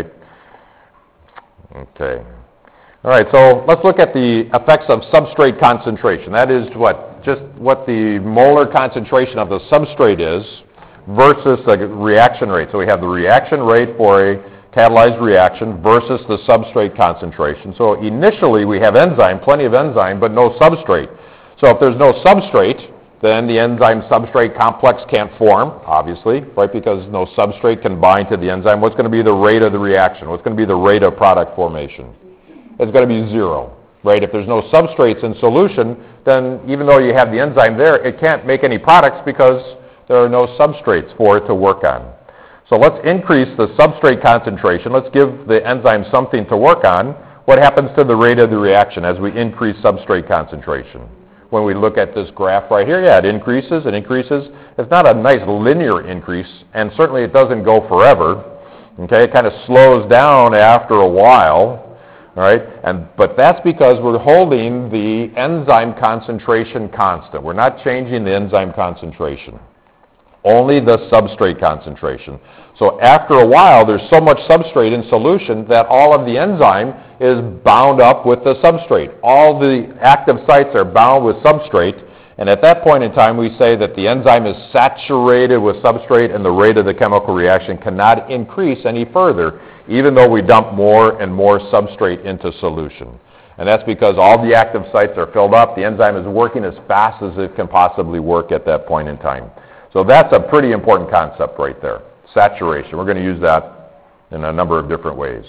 S1: Okay. All right, so let's look at the effects of substrate concentration. That is just what the molar concentration of the substrate is versus the reaction rate. So we have the reaction rate for a catalyzed reaction versus the substrate concentration. So initially we have enzyme, plenty of enzyme, but no substrate. So if there's no substrate, then the enzyme substrate complex can't form, obviously, right, because no substrate can bind to the enzyme. What's going to be the rate of the reaction? What's going to be the rate of product formation? It's going to be zero, right? If there's no substrates in solution, then even though you have the enzyme there, it can't make any products because there are no substrates for it to work on. So let's increase the substrate concentration. Let's give the enzyme something to work on. What happens to the rate of the reaction as we increase substrate concentration? When we look at this graph right here, yeah, it increases, it increases. It's not a nice linear increase, and certainly it doesn't go forever. Okay, it kind of slows down after a while. All right, but that's because we're holding the enzyme concentration constant. We're not changing the enzyme concentration, only the substrate concentration. So after a while, there's so much substrate in solution that all of the enzyme is bound up with the substrate. All the active sites are bound with substrate, and at that point in time, we say that the enzyme is saturated with substrate and the rate of the chemical reaction cannot increase any further, even though we dump more and more substrate into solution. And that's because all the active sites are filled up. The enzyme is working as fast as it can possibly work at that point in time. So that's a pretty important concept right there, saturation. We're going to use that in a number of different ways.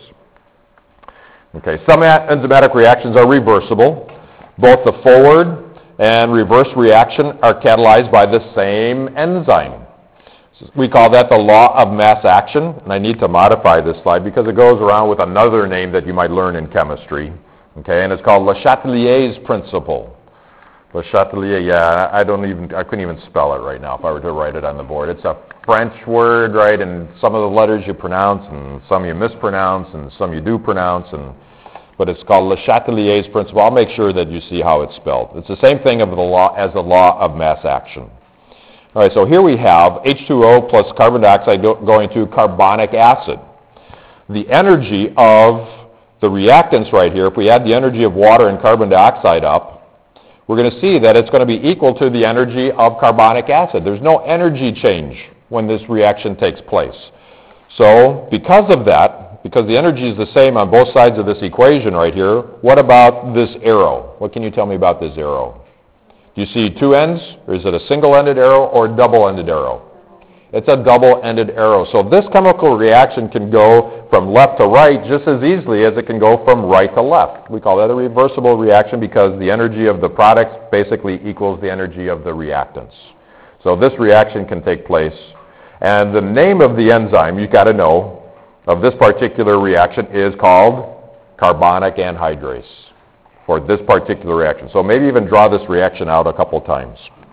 S1: Okay, some enzymatic reactions are reversible. Both the forward and reverse reaction are catalyzed by the same enzyme. We call that the law of mass action, and I need to modify this slide because it goes around with another name that you might learn in chemistry, okay, and it's called Le Chatelier's principle. Le Chatelier, yeah, I couldn't even spell it right now if I were to write it on the board. It's a French word, right, and some of the letters you pronounce, and some you mispronounce, and some you do pronounce, but it's called Le Chatelier's principle. I'll make sure that you see how it's spelled. It's the same thing as the law of mass action. All right, so here we have H2O plus carbon dioxide going to carbonic acid. The energy of the reactants right here, if we add the energy of water and carbon dioxide up, we're going to see that it's going to be equal to the energy of carbonic acid. There's no energy change when this reaction takes place. So because of that, because the energy is the same on both sides of this equation right here, what about this arrow? What can you tell me about this arrow? Do you see two ends, or is it a single-ended arrow or a double-ended arrow? It's a double-ended arrow. So this chemical reaction can go from left to right just as easily as it can go from right to left. We call that a reversible reaction because the energy of the products basically equals the energy of the reactants. So this reaction can take place. And the name of the enzyme, you've got to know, of this particular reaction is called carbonic anhydrase for this particular reaction. So maybe even draw this reaction out a couple times.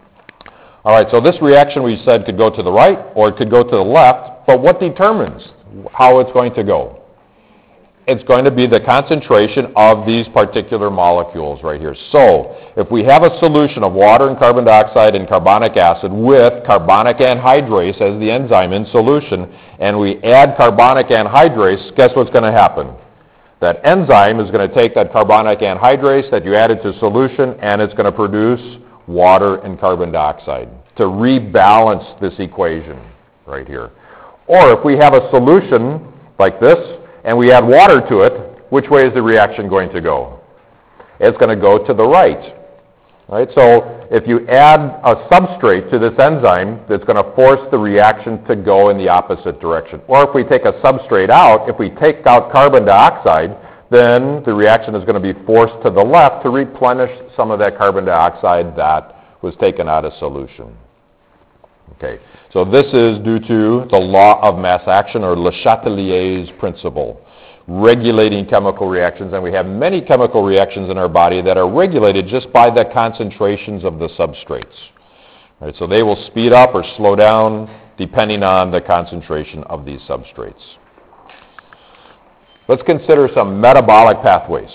S1: All right, so this reaction we said could go to the right or it could go to the left, but what determines how it's going to go? It's going to be the concentration of these particular molecules right here. So if we have a solution of water and carbon dioxide and carbonic acid with carbonic anhydrase as the enzyme in solution, and we add carbonic anhydrase, guess what's going to happen? That enzyme is going to take that carbonic anhydrase that you added to solution, and it's going to produce water and carbon dioxide to rebalance this equation right here. Or if we have a solution like this and we add water to it, which way is the reaction going to go? It's going to go to the right. Right? So if you add a substrate to this enzyme, it's going to force the reaction to go in the opposite direction. Or if we take a substrate out, if we take out carbon dioxide, then the reaction is going to be forced to the left to replenish some of that carbon dioxide that was taken out of solution. Okay, so this is due to the law of mass action, or Le Chatelier's principle, regulating chemical reactions. And we have many chemical reactions in our body that are regulated just by the concentrations of the substrates. Right, so they will speed up or slow down depending on the concentration of these substrates. Let's consider some metabolic pathways.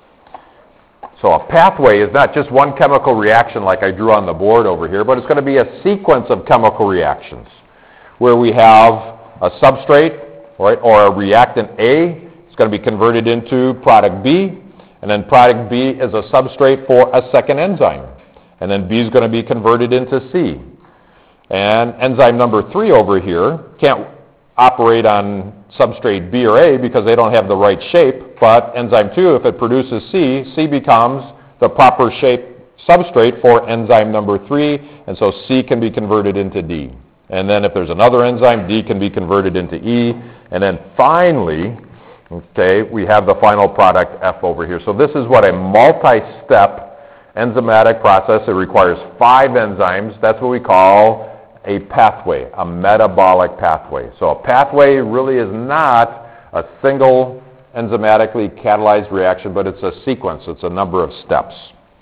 S1: So a pathway is not just one chemical reaction like I drew on the board over here, but it's going to be a sequence of chemical reactions where we have a substrate, right, or a reactant A. It's going to be converted into product B, and then product B is a substrate for a second enzyme. And then B is going to be converted into C. And enzyme number 3 over here can't operate on substrate B or A because they don't have the right shape, but enzyme 2, if it produces C, C becomes the proper shape substrate for enzyme number 3, and so C can be converted into D. And then if there's another enzyme, D can be converted into E, and then finally, okay, we have the final product F over here. So this is what a multi-step enzymatic process. It requires 5 enzymes. That's what we call a pathway, a metabolic pathway. So a pathway really is not a single enzymatically catalyzed reaction, but it's a sequence. It's a number of steps,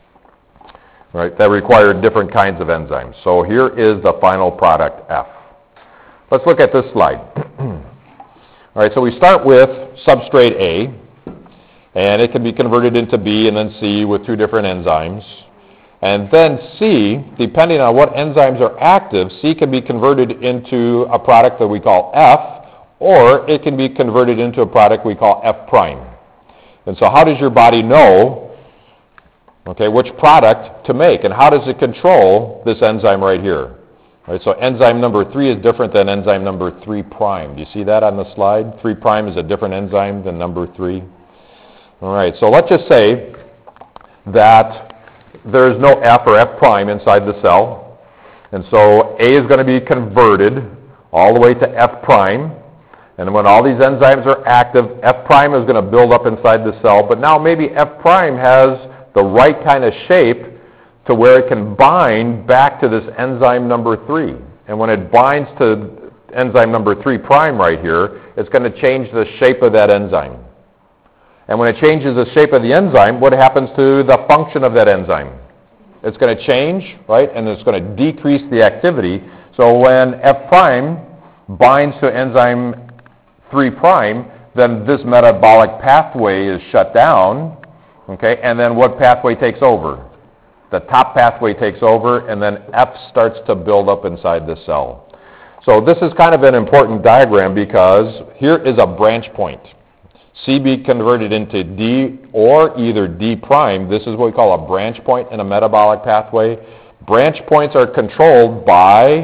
S1: right, that require different kinds of enzymes. So here is the final product, F. Let's look at this slide. All right, so we start with substrate A, and it can be converted into B and then C with 2 different enzymes. And then C, depending on what enzymes are active, C can be converted into a product that we call F, or it can be converted into a product we call F prime. And so how does your body know, okay, which product to make, and how does it control this enzyme right here? Right, so enzyme number 3 is different than enzyme number 3 prime. Do you see that on the slide? 3 prime is a different enzyme than number 3. All right, so let's just say that there is no F or F prime inside the cell, and so A is going to be converted all the way to F prime, and when all these enzymes are active, F prime is going to build up inside the cell, but now maybe F prime has the right kind of shape to where it can bind back to this enzyme number 3, and when it binds to enzyme number 3 prime right here, it's going to change the shape of that enzyme. And when it changes the shape of the enzyme, what happens to the function of that enzyme? It's going to change, right? And it's going to decrease the activity. So when F prime binds to enzyme 3 prime, then this metabolic pathway is shut down, okay? And then what pathway takes over? The top pathway takes over, and then F starts to build up inside the cell. So this is kind of an important diagram because here is a branch point. C be converted into D or either D prime. This is what we call a branch point in a metabolic pathway. Branch points are controlled by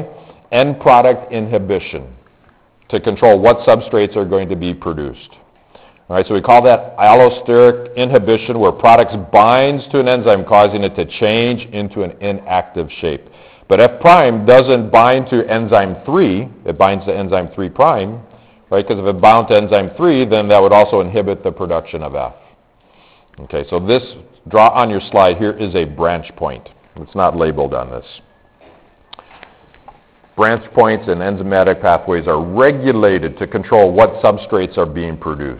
S1: end product inhibition to control what substrates are going to be produced. All right, so we call that allosteric inhibition, where products binds to an enzyme, causing it to change into an inactive shape. But F prime doesn't bind to enzyme 3, it binds to enzyme 3 prime, right? Because if it bound to enzyme 3, then that would also inhibit the production of F. Okay, so this, draw on your slide here, is a branch point. It's not labeled on this. Branch points and enzymatic pathways are regulated to control what substrates are being produced.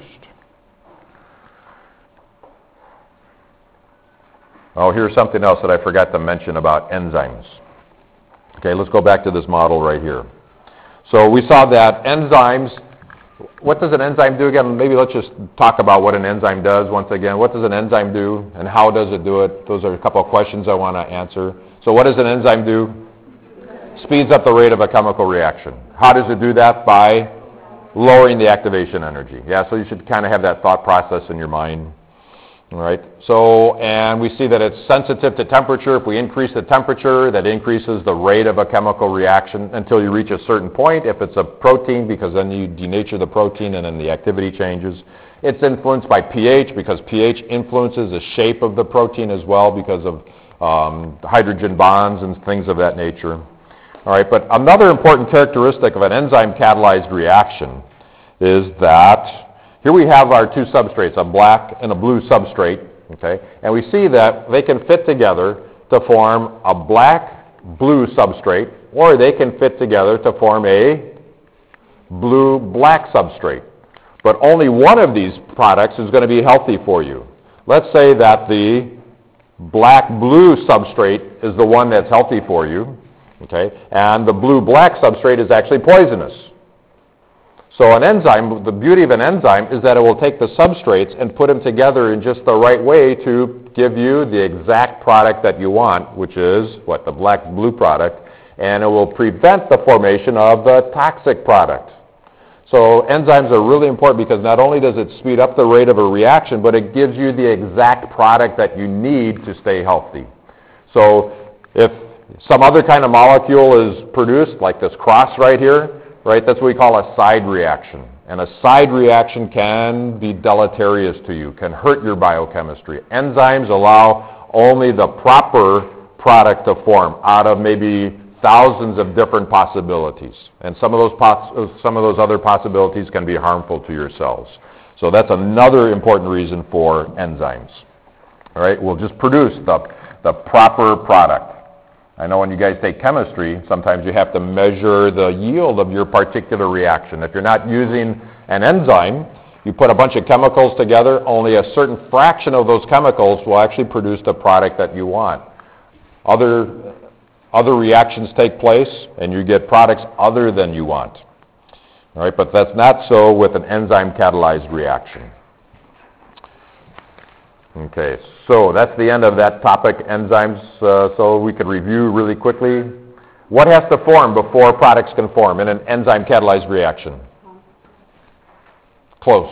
S1: Oh, here's something else that I forgot to mention about enzymes. Okay, let's go back to this model right here. So we saw that enzymes, what does an enzyme do again? Maybe let's just talk about what an enzyme does once again. What does an enzyme do and how does it do it? Those are a couple of questions I want to answer. So what does an enzyme do? Speeds up the rate of a chemical reaction. How does it do that? By lowering the activation energy. Yeah, so you should kind of have that thought process in your mind. All right, so, and we see that it's sensitive to temperature. If we increase the temperature, that increases the rate of a chemical reaction until you reach a certain point. If it's a protein, because then you denature the protein and then the activity changes. It's influenced by pH, because pH influences the shape of the protein as well, because of hydrogen bonds and things of that nature. All right, but another important characteristic of an enzyme-catalyzed reaction is that here we have our two substrates, a black and a blue substrate, okay? And we see that they can fit together to form a black-blue substrate, or they can fit together to form a blue-black substrate. But only one of these products is going to be healthy for you. Let's say that the black-blue substrate is the one that's healthy for you, okay? And the blue-black substrate is actually poisonous. So an enzyme, the beauty of an enzyme is that it will take the substrates and put them together in just the right way to give you the exact product that you want, which is, what, the black-blue product, and it will prevent the formation of the toxic product. So enzymes are really important because not only does it speed up the rate of a reaction, but it gives you the exact product that you need to stay healthy. So if some other kind of molecule is produced, like this cross right here, right, that's what we call a side reaction. And a side reaction can be deleterious to you, can hurt your biochemistry. Enzymes allow only the proper product to form out of maybe thousands of different possibilities. And some of those other possibilities can be harmful to your cells. So that's another important reason for enzymes. All right, we'll just produce the proper product. I know when you guys take chemistry, sometimes you have to measure the yield of your particular reaction. If you're not using an enzyme, you put a bunch of chemicals together, only a certain fraction of those chemicals will actually produce the product that you want. Other reactions take place, and you get products other than you want. All right, but that's not so with an enzyme-catalyzed reaction. Okay, so that's the end of that topic, enzymes. So we could review really quickly. What has to form before products can form in an enzyme-catalyzed reaction? Close.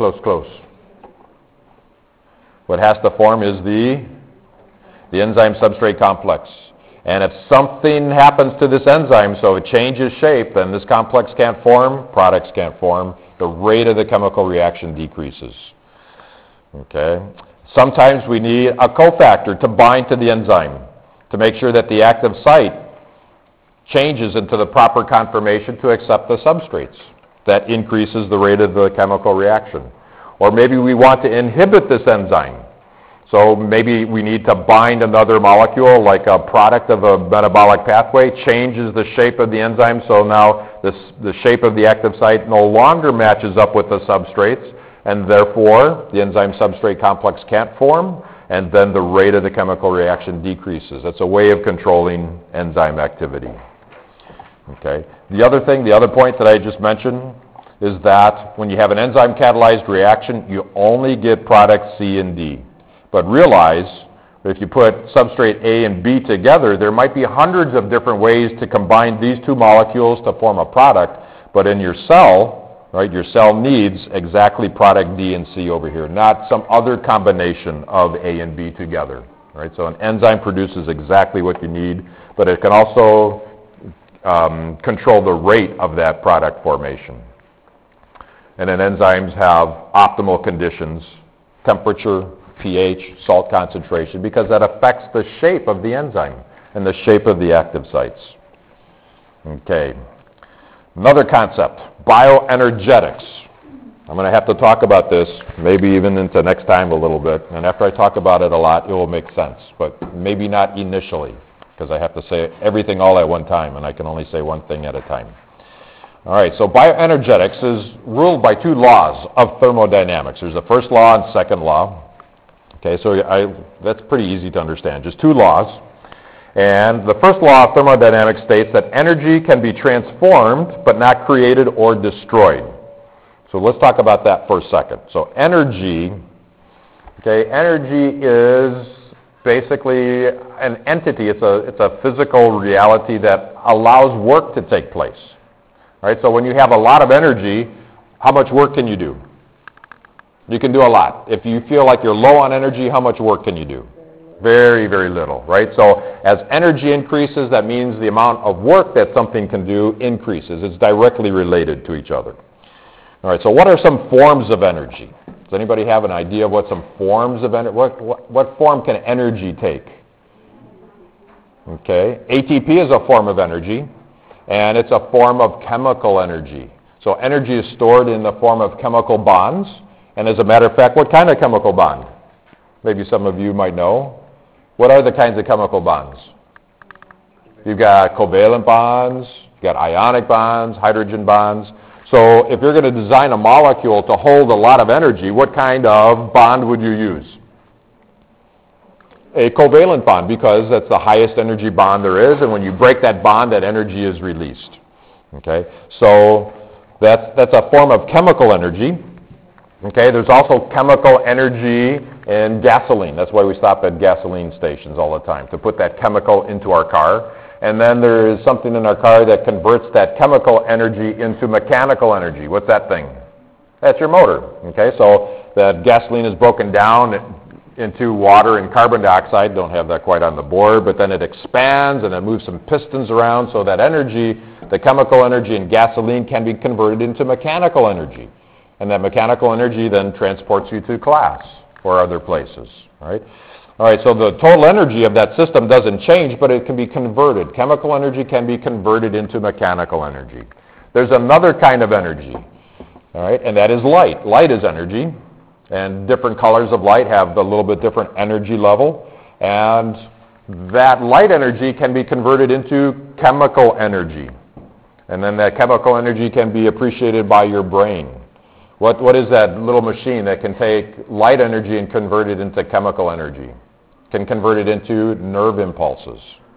S1: What has to form is the enzyme-substrate complex. And if something happens to this enzyme, so it changes shape, then this complex can't form, products can't form, the rate of the chemical reaction decreases. Okay? Sometimes we need a cofactor to bind to the enzyme to make sure that the active site changes into the proper conformation to accept the substrates. That increases the rate of the chemical reaction. Or maybe we want to inhibit this enzyme. So maybe we need to bind another molecule, like a product of a metabolic pathway, changes the shape of the enzyme, so now the shape of the active site no longer matches up with the substrates, and therefore the enzyme-substrate complex can't form, and then the rate of the chemical reaction decreases. That's a way of controlling enzyme activity. Okay. The other point that I just mentioned is that when you have an enzyme-catalyzed reaction, you only get products C and D. But realize that if you put substrate A and B together, there might be hundreds of different ways to combine these two molecules to form a product, but in your cell, right, your cell needs exactly product D and C over here, not some other combination of A and B together. Right? So an enzyme produces exactly what you need, but it can also control the rate of that product formation. And then enzymes have optimal conditions, temperature, pH, salt concentration, because that affects the shape of the enzyme and the shape of the active sites. Okay. Another concept, bioenergetics. I'm going to have to talk about this maybe even into next time a little bit, and after I talk about it a lot, it will make sense, but maybe not initially, because I have to say everything all at one time, and I can only say one thing at a time. All right, so bioenergetics is ruled by two laws of thermodynamics. There's the first law and second law. Okay, so that's pretty easy to understand, just two laws. And the first law of thermodynamics states that energy can be transformed but not created or destroyed. So let's talk about that for a second. So energy is basically an entity. It's a physical reality that allows work to take place. Right? So when you have a lot of energy, how much work can you do? You can do a lot. If you feel like you're low on energy, how much work can you do? Very, very little, right? So as energy increases, that means the amount of work that something can do increases. It's directly related to each other. All right, so what are some forms of energy? Does anybody have an idea of what some forms of energy, what form can energy take? Okay, ATP is a form of energy, and it's a form of chemical energy. So energy is stored in the form of chemical bonds, and as a matter of fact, what kind of chemical bond? Maybe some of you might know. What are the kinds of chemical bonds? You've got covalent bonds, you've got ionic bonds, hydrogen bonds. So if you're going to design a molecule to hold a lot of energy, what kind of bond would you use? A covalent bond, because that's the highest energy bond there is, and when you break that bond, that energy is released. Okay, so that's a form of chemical energy. Okay, there's also chemical energy in gasoline. That's why we stop at gasoline stations all the time, to put that chemical into our car. And then there is something in our car that converts that chemical energy into mechanical energy. What's that thing? That's your motor. Okay, so that gasoline is broken down into water and carbon dioxide. Don't have that quite on the board, but then it expands and it moves some pistons around, so that energy, the chemical energy in gasoline, can be converted into mechanical energy. And that mechanical energy then transports you to class or other places, right? All right, so the total energy of that system doesn't change, but it can be converted. Chemical energy can be converted into mechanical energy. There's another kind of energy, all right, and that is light. Light is energy, and different colors of light have a little bit different energy level, and that light energy can be converted into chemical energy. And then that chemical energy can be appreciated by your brain. What is that little machine that can take light energy and convert it into chemical energy? Can convert it into nerve impulses.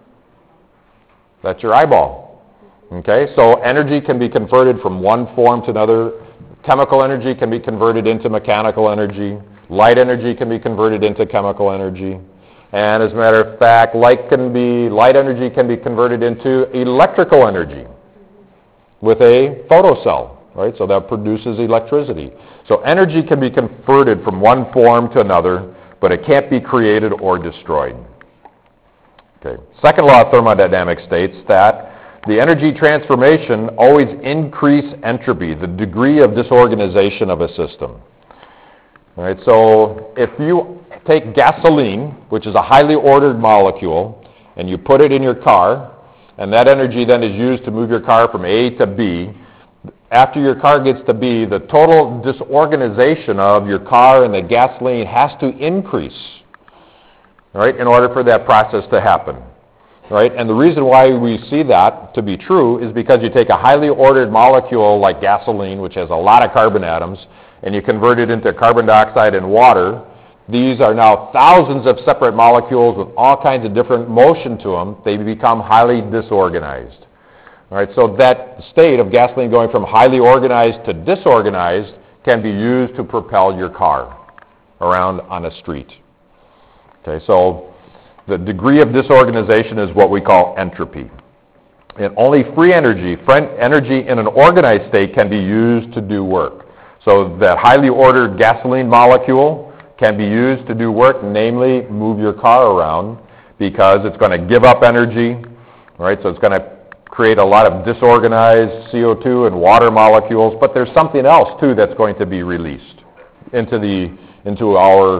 S1: That's your eyeball. Okay, so energy can be converted from one form to another. Chemical energy can be converted into mechanical energy. Light energy can be converted into chemical energy. And as a matter of fact, light energy can be converted into electrical energy with a photocell. Right, so that produces electricity. So energy can be converted from one form to another, but it can't be created or destroyed. Okay. Second law of thermodynamics states that the energy transformation always increase entropy, the degree of disorganization of a system. All right, so if you take gasoline, which is a highly ordered molecule, and you put it in your car, and that energy then is used to move your car from A to B, after your car gets to B, the total disorganization of your car and the gasoline has to increase, right, in order for that process to happen, right? And the reason why we see that to be true is because you take a highly ordered molecule like gasoline, which has a lot of carbon atoms, and you convert it into carbon dioxide and water. These are now thousands of separate molecules with all kinds of different motion to them. They become highly disorganized. All right, so that state of gasoline going from highly organized to disorganized can be used to propel your car around on a street. Okay, so the degree of disorganization is what we call entropy. And only free energy in an organized state can be used to do work. So that highly ordered gasoline molecule can be used to do work, namely move your car around, because it's going to give up energy, right? So it's going to create a lot of disorganized CO2 and water molecules, but there's something else too that's going to be released into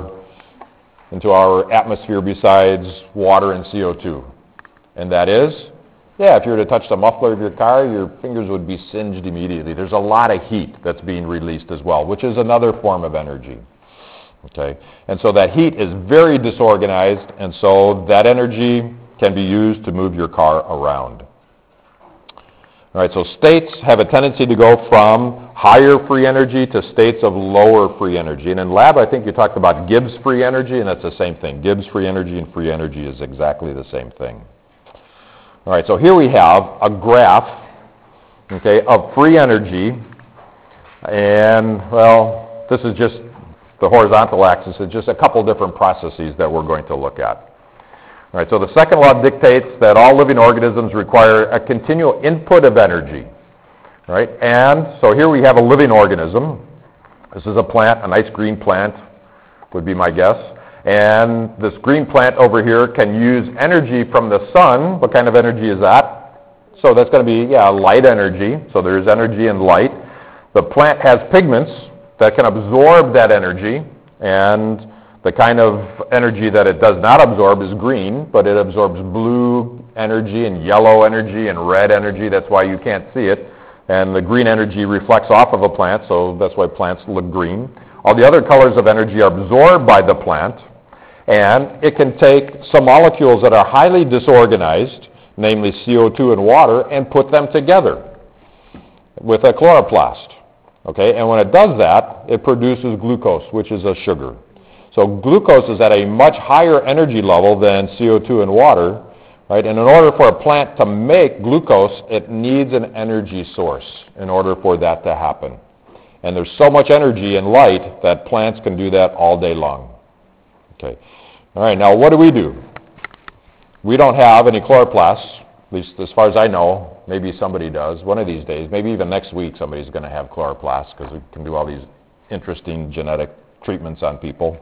S1: our atmosphere besides water and CO2. And that is, if you were to touch the muffler of your car, your fingers would be singed immediately. There's a lot of heat that's being released as well, which is another form of energy. Okay, and so that heat is very disorganized, and so that energy can be used to move your car around. All right, so states have a tendency to go from higher free energy to states of lower free energy. And in lab, I think you talked about Gibbs free energy, and that's the same thing. Gibbs free energy and free energy is exactly the same thing. All right, so here we have a graph, okay, of free energy. And, well, this is just the horizontal axis. It's just a couple different processes that we're going to look at. All right, so the second law dictates that all living organisms require a continual input of energy. Right? And so here we have a living organism. This is a plant, a nice green plant would be my guess. And this green plant over here can use energy from the sun. What kind of energy is that? So that's going to be, light energy. So there's energy in light. The plant has pigments that can absorb that energy, and the kind of energy that it does not absorb is green, but it absorbs blue energy and yellow energy and red energy. That's why you can't see it. And the green energy reflects off of a plant, so that's why plants look green. All the other colors of energy are absorbed by the plant, and it can take some molecules that are highly disorganized, namely CO2 and water, and put them together with a chloroplast. Okay, and when it does that, it produces glucose, which is a sugar. So glucose is at a much higher energy level than CO2 and water, right? And in order for a plant to make glucose, it needs an energy source in order for that to happen. And there's so much energy in light that plants can do that all day long. Okay. All right, now what do? We don't have any chloroplasts, at least as far as I know. Maybe somebody does. One of these days, maybe even next week, somebody's going to have chloroplasts because we can do all these interesting genetic treatments on people.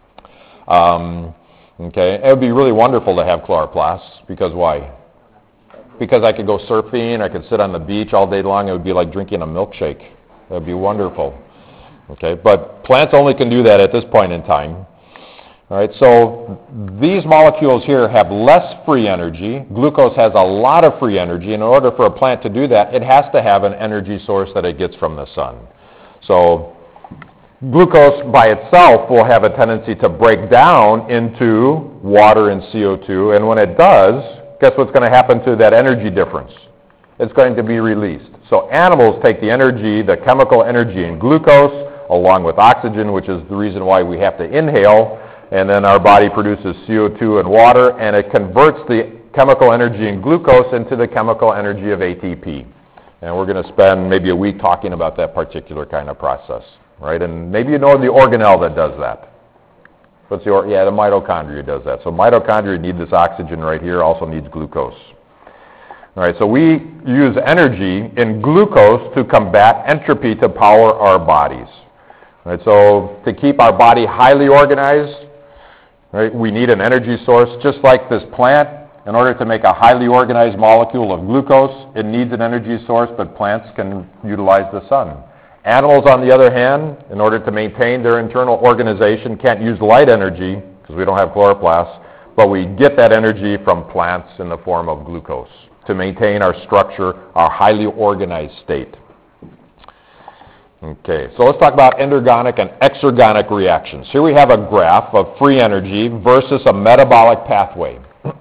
S1: Okay, it would be really wonderful to have chloroplasts, because why? Because I could go surfing, I could sit on the beach all day long, it would be like drinking a milkshake. That would be wonderful. Okay, but plants only can do that at this point in time. All right, so these molecules here have less free energy. Glucose has a lot of free energy. In order for a plant to do that, it has to have an energy source that it gets from the sun. So glucose by itself will have a tendency to break down into water and CO2, and when it does, guess what's going to happen to that energy difference? It's going to be released. So animals take the energy, the chemical energy in glucose, along with oxygen, which is the reason why we have to inhale, and then our body produces CO2 and water, and it converts the chemical energy in glucose into the chemical energy of ATP. And we're going to spend maybe a week talking about that particular kind of process. Right, and maybe you know the organelle that does that. What's the the mitochondria does that. So mitochondria need this oxygen right here, also needs glucose. All right, so we use energy in glucose to combat entropy to power our bodies. All right, so to keep our body highly organized, right, we need an energy source, just like this plant. In order to make a highly organized molecule of glucose, it needs an energy source, but plants can utilize the sun. Animals, on the other hand, in order to maintain their internal organization, can't use light energy because we don't have chloroplasts, but we get that energy from plants in the form of glucose to maintain our structure, our highly organized state. Okay, so let's talk about endergonic and exergonic reactions. Here we have a graph of free energy versus a metabolic pathway.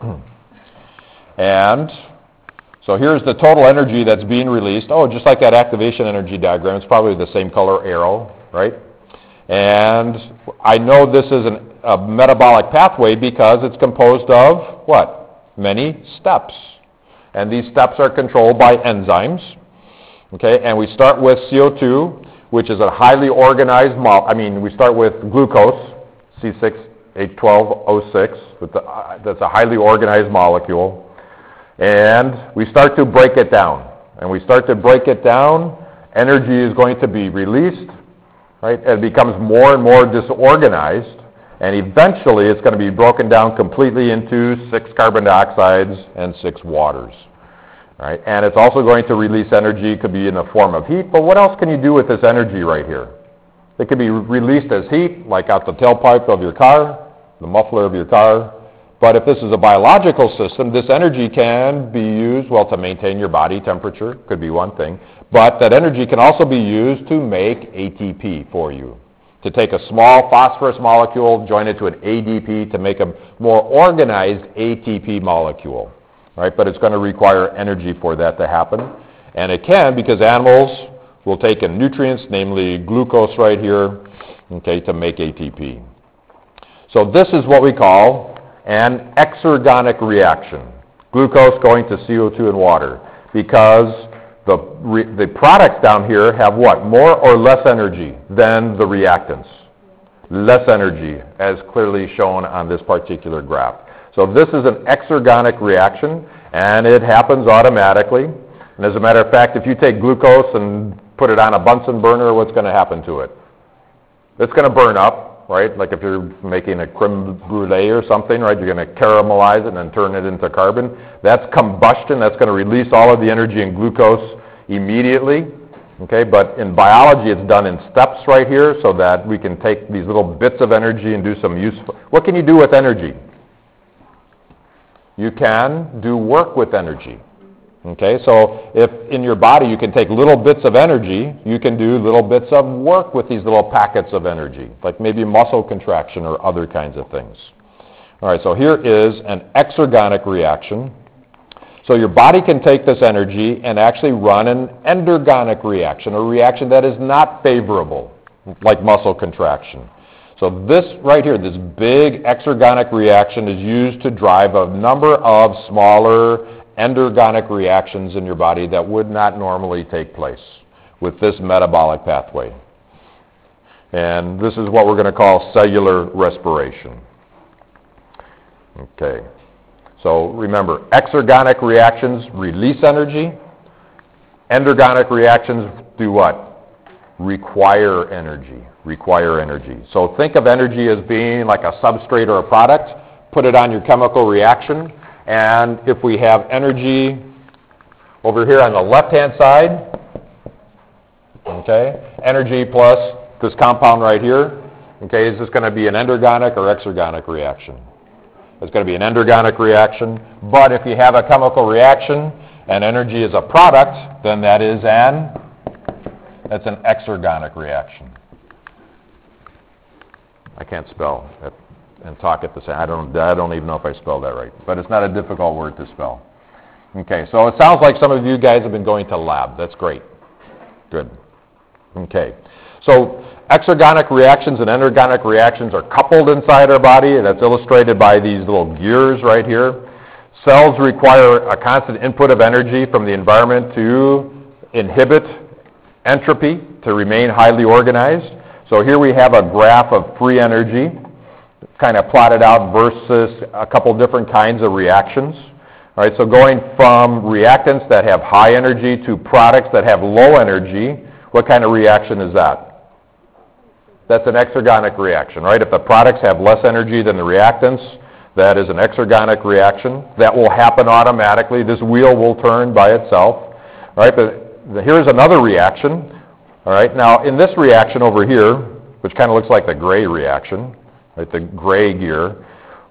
S1: And so here's the total energy that's being released. Oh, just like that activation energy diagram, it's probably the same color arrow, right? And I know this is a metabolic pathway because it's composed of what? Many steps. And these steps are controlled by enzymes. Okay, and we start with CO2, which is a highly organized we start with glucose, C6H12O6, that's a highly organized molecule. And we start to break it down. And we start to break it down, energy is going to be released, right? It becomes more and more disorganized, and eventually it's going to be broken down completely into 6 carbon dioxides and 6 waters. right? And it's also going to release energy. It could be in the form of heat, but what else can you do with this energy right here? It could be released as heat, like out the tailpipe of your car, the muffler of your car. But if this is a biological system, this energy can be used, well, to maintain your body temperature, could be one thing. But that energy can also be used to make ATP for you. To take a small phosphorus molecule, join it to an ADP to make a more organized ATP molecule. Right? But it's going to require energy for that to happen. And it can, because animals will take in nutrients, namely glucose right here, okay, to make ATP. So this is what we call an exergonic reaction. Glucose going to CO2 and water, because the products down here have what? More or less energy than the reactants. Less energy, as clearly shown on this particular graph. So this is an exergonic reaction, and it happens automatically. And as a matter of fact, if you take glucose and put it on a Bunsen burner, what's going to happen to it? It's going to burn up, right? Like if you're making a creme brulee or something, right? You're going to caramelize it and then turn it into carbon. That's combustion. That's going to release all of the energy in glucose immediately. Okay, but in biology, it's done in steps right here so that we can take these little bits of energy and do some useful. What can you do with energy? You can do work with energy. Okay, so if in your body you can take little bits of energy, you can do little bits of work with these little packets of energy, like maybe muscle contraction or other kinds of things. All right, so here is an exergonic reaction. So your body can take this energy and actually run an endergonic reaction, a reaction that is not favorable, like muscle contraction. So this right here, this big exergonic reaction is used to drive a number of smaller endergonic reactions in your body that would not normally take place with this metabolic pathway. And this is what we're going to call cellular respiration. Okay. So remember, exergonic reactions release energy. Endergonic reactions do what? Require energy. Require energy. So think of energy as being like a substrate or a product. Put it on your chemical reaction. And if we have energy over here on the left-hand side, okay, energy plus this compound right here, okay, is this going to be an endergonic or exergonic reaction? It's going to be an endergonic reaction. But if you have a chemical reaction and energy is a product, then that's an exergonic reaction. I can't spell it and talk at the same. I don't even know if I spelled that right, but it's not a difficult word to spell. Okay, so it sounds like some of you guys have been going to lab. That's great. Good. Okay, so exergonic reactions and endergonic reactions are coupled inside our body. That's illustrated by these little gears right here. Cells require a constant input of energy from the environment to inhibit entropy, to remain highly organized. So here we have a graph of free energy, kind of plotted out versus a couple different kinds of reactions. All right, so going from reactants that have high energy to products that have low energy, what kind of reaction is that? That's an exergonic reaction, right? If the products have less energy than the reactants, that is an exergonic reaction. That will happen automatically. This wheel will turn by itself. All right, but here's another reaction. All right, now in this reaction over here, which kind of looks like the gray reaction, right, the gray gear,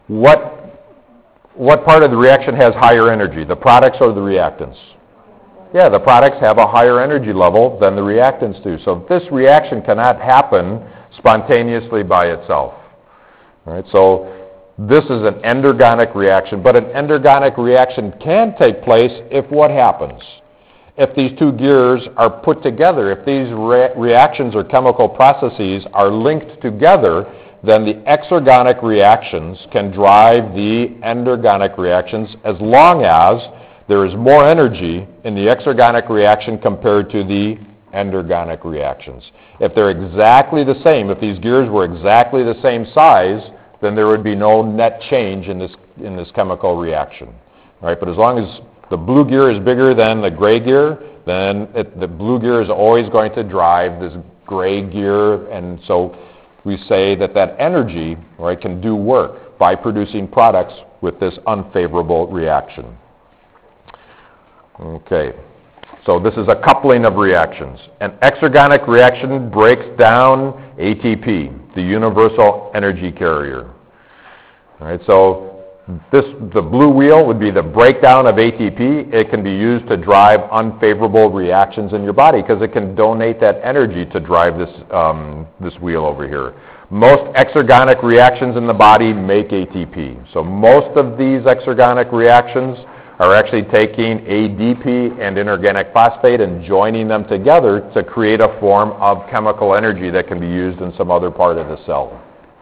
S1: what part of the reaction has higher energy, the products or the reactants? Yeah, the products have a higher energy level than the reactants do. So this reaction cannot happen spontaneously by itself. All right, so this is an endergonic reaction, but an endergonic reaction can take place if what happens? If these two gears are put together, if these reactions or chemical processes are linked together, then the exergonic reactions can drive the endergonic reactions as long as there is more energy in the exergonic reaction compared to the endergonic reactions. If they're exactly the same, if these gears were exactly the same size, then there would be no net change in this chemical reaction. All right, but as long as the blue gear is bigger than the gray gear, then the blue gear is always going to drive this gray gear, and so we say that energy, right, can do work by producing products with this unfavorable reaction. Okay. So this is a coupling of reactions. An exergonic reaction breaks down ATP, the universal energy carrier. All right, so the blue wheel would be the breakdown of ATP. It can be used to drive unfavorable reactions in your body because it can donate that energy to drive this wheel over here. Most exergonic reactions in the body make ATP. So most of these exergonic reactions are actually taking ADP and inorganic phosphate and joining them together to create a form of chemical energy that can be used in some other part of the cell.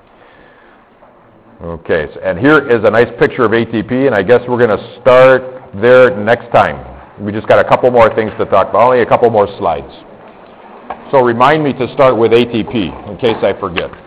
S1: Okay, and here is a nice picture of ATP, and I guess we're going to start there next time. We just got a couple more things to talk about, only a couple more slides. So remind me to start with ATP in case I forget.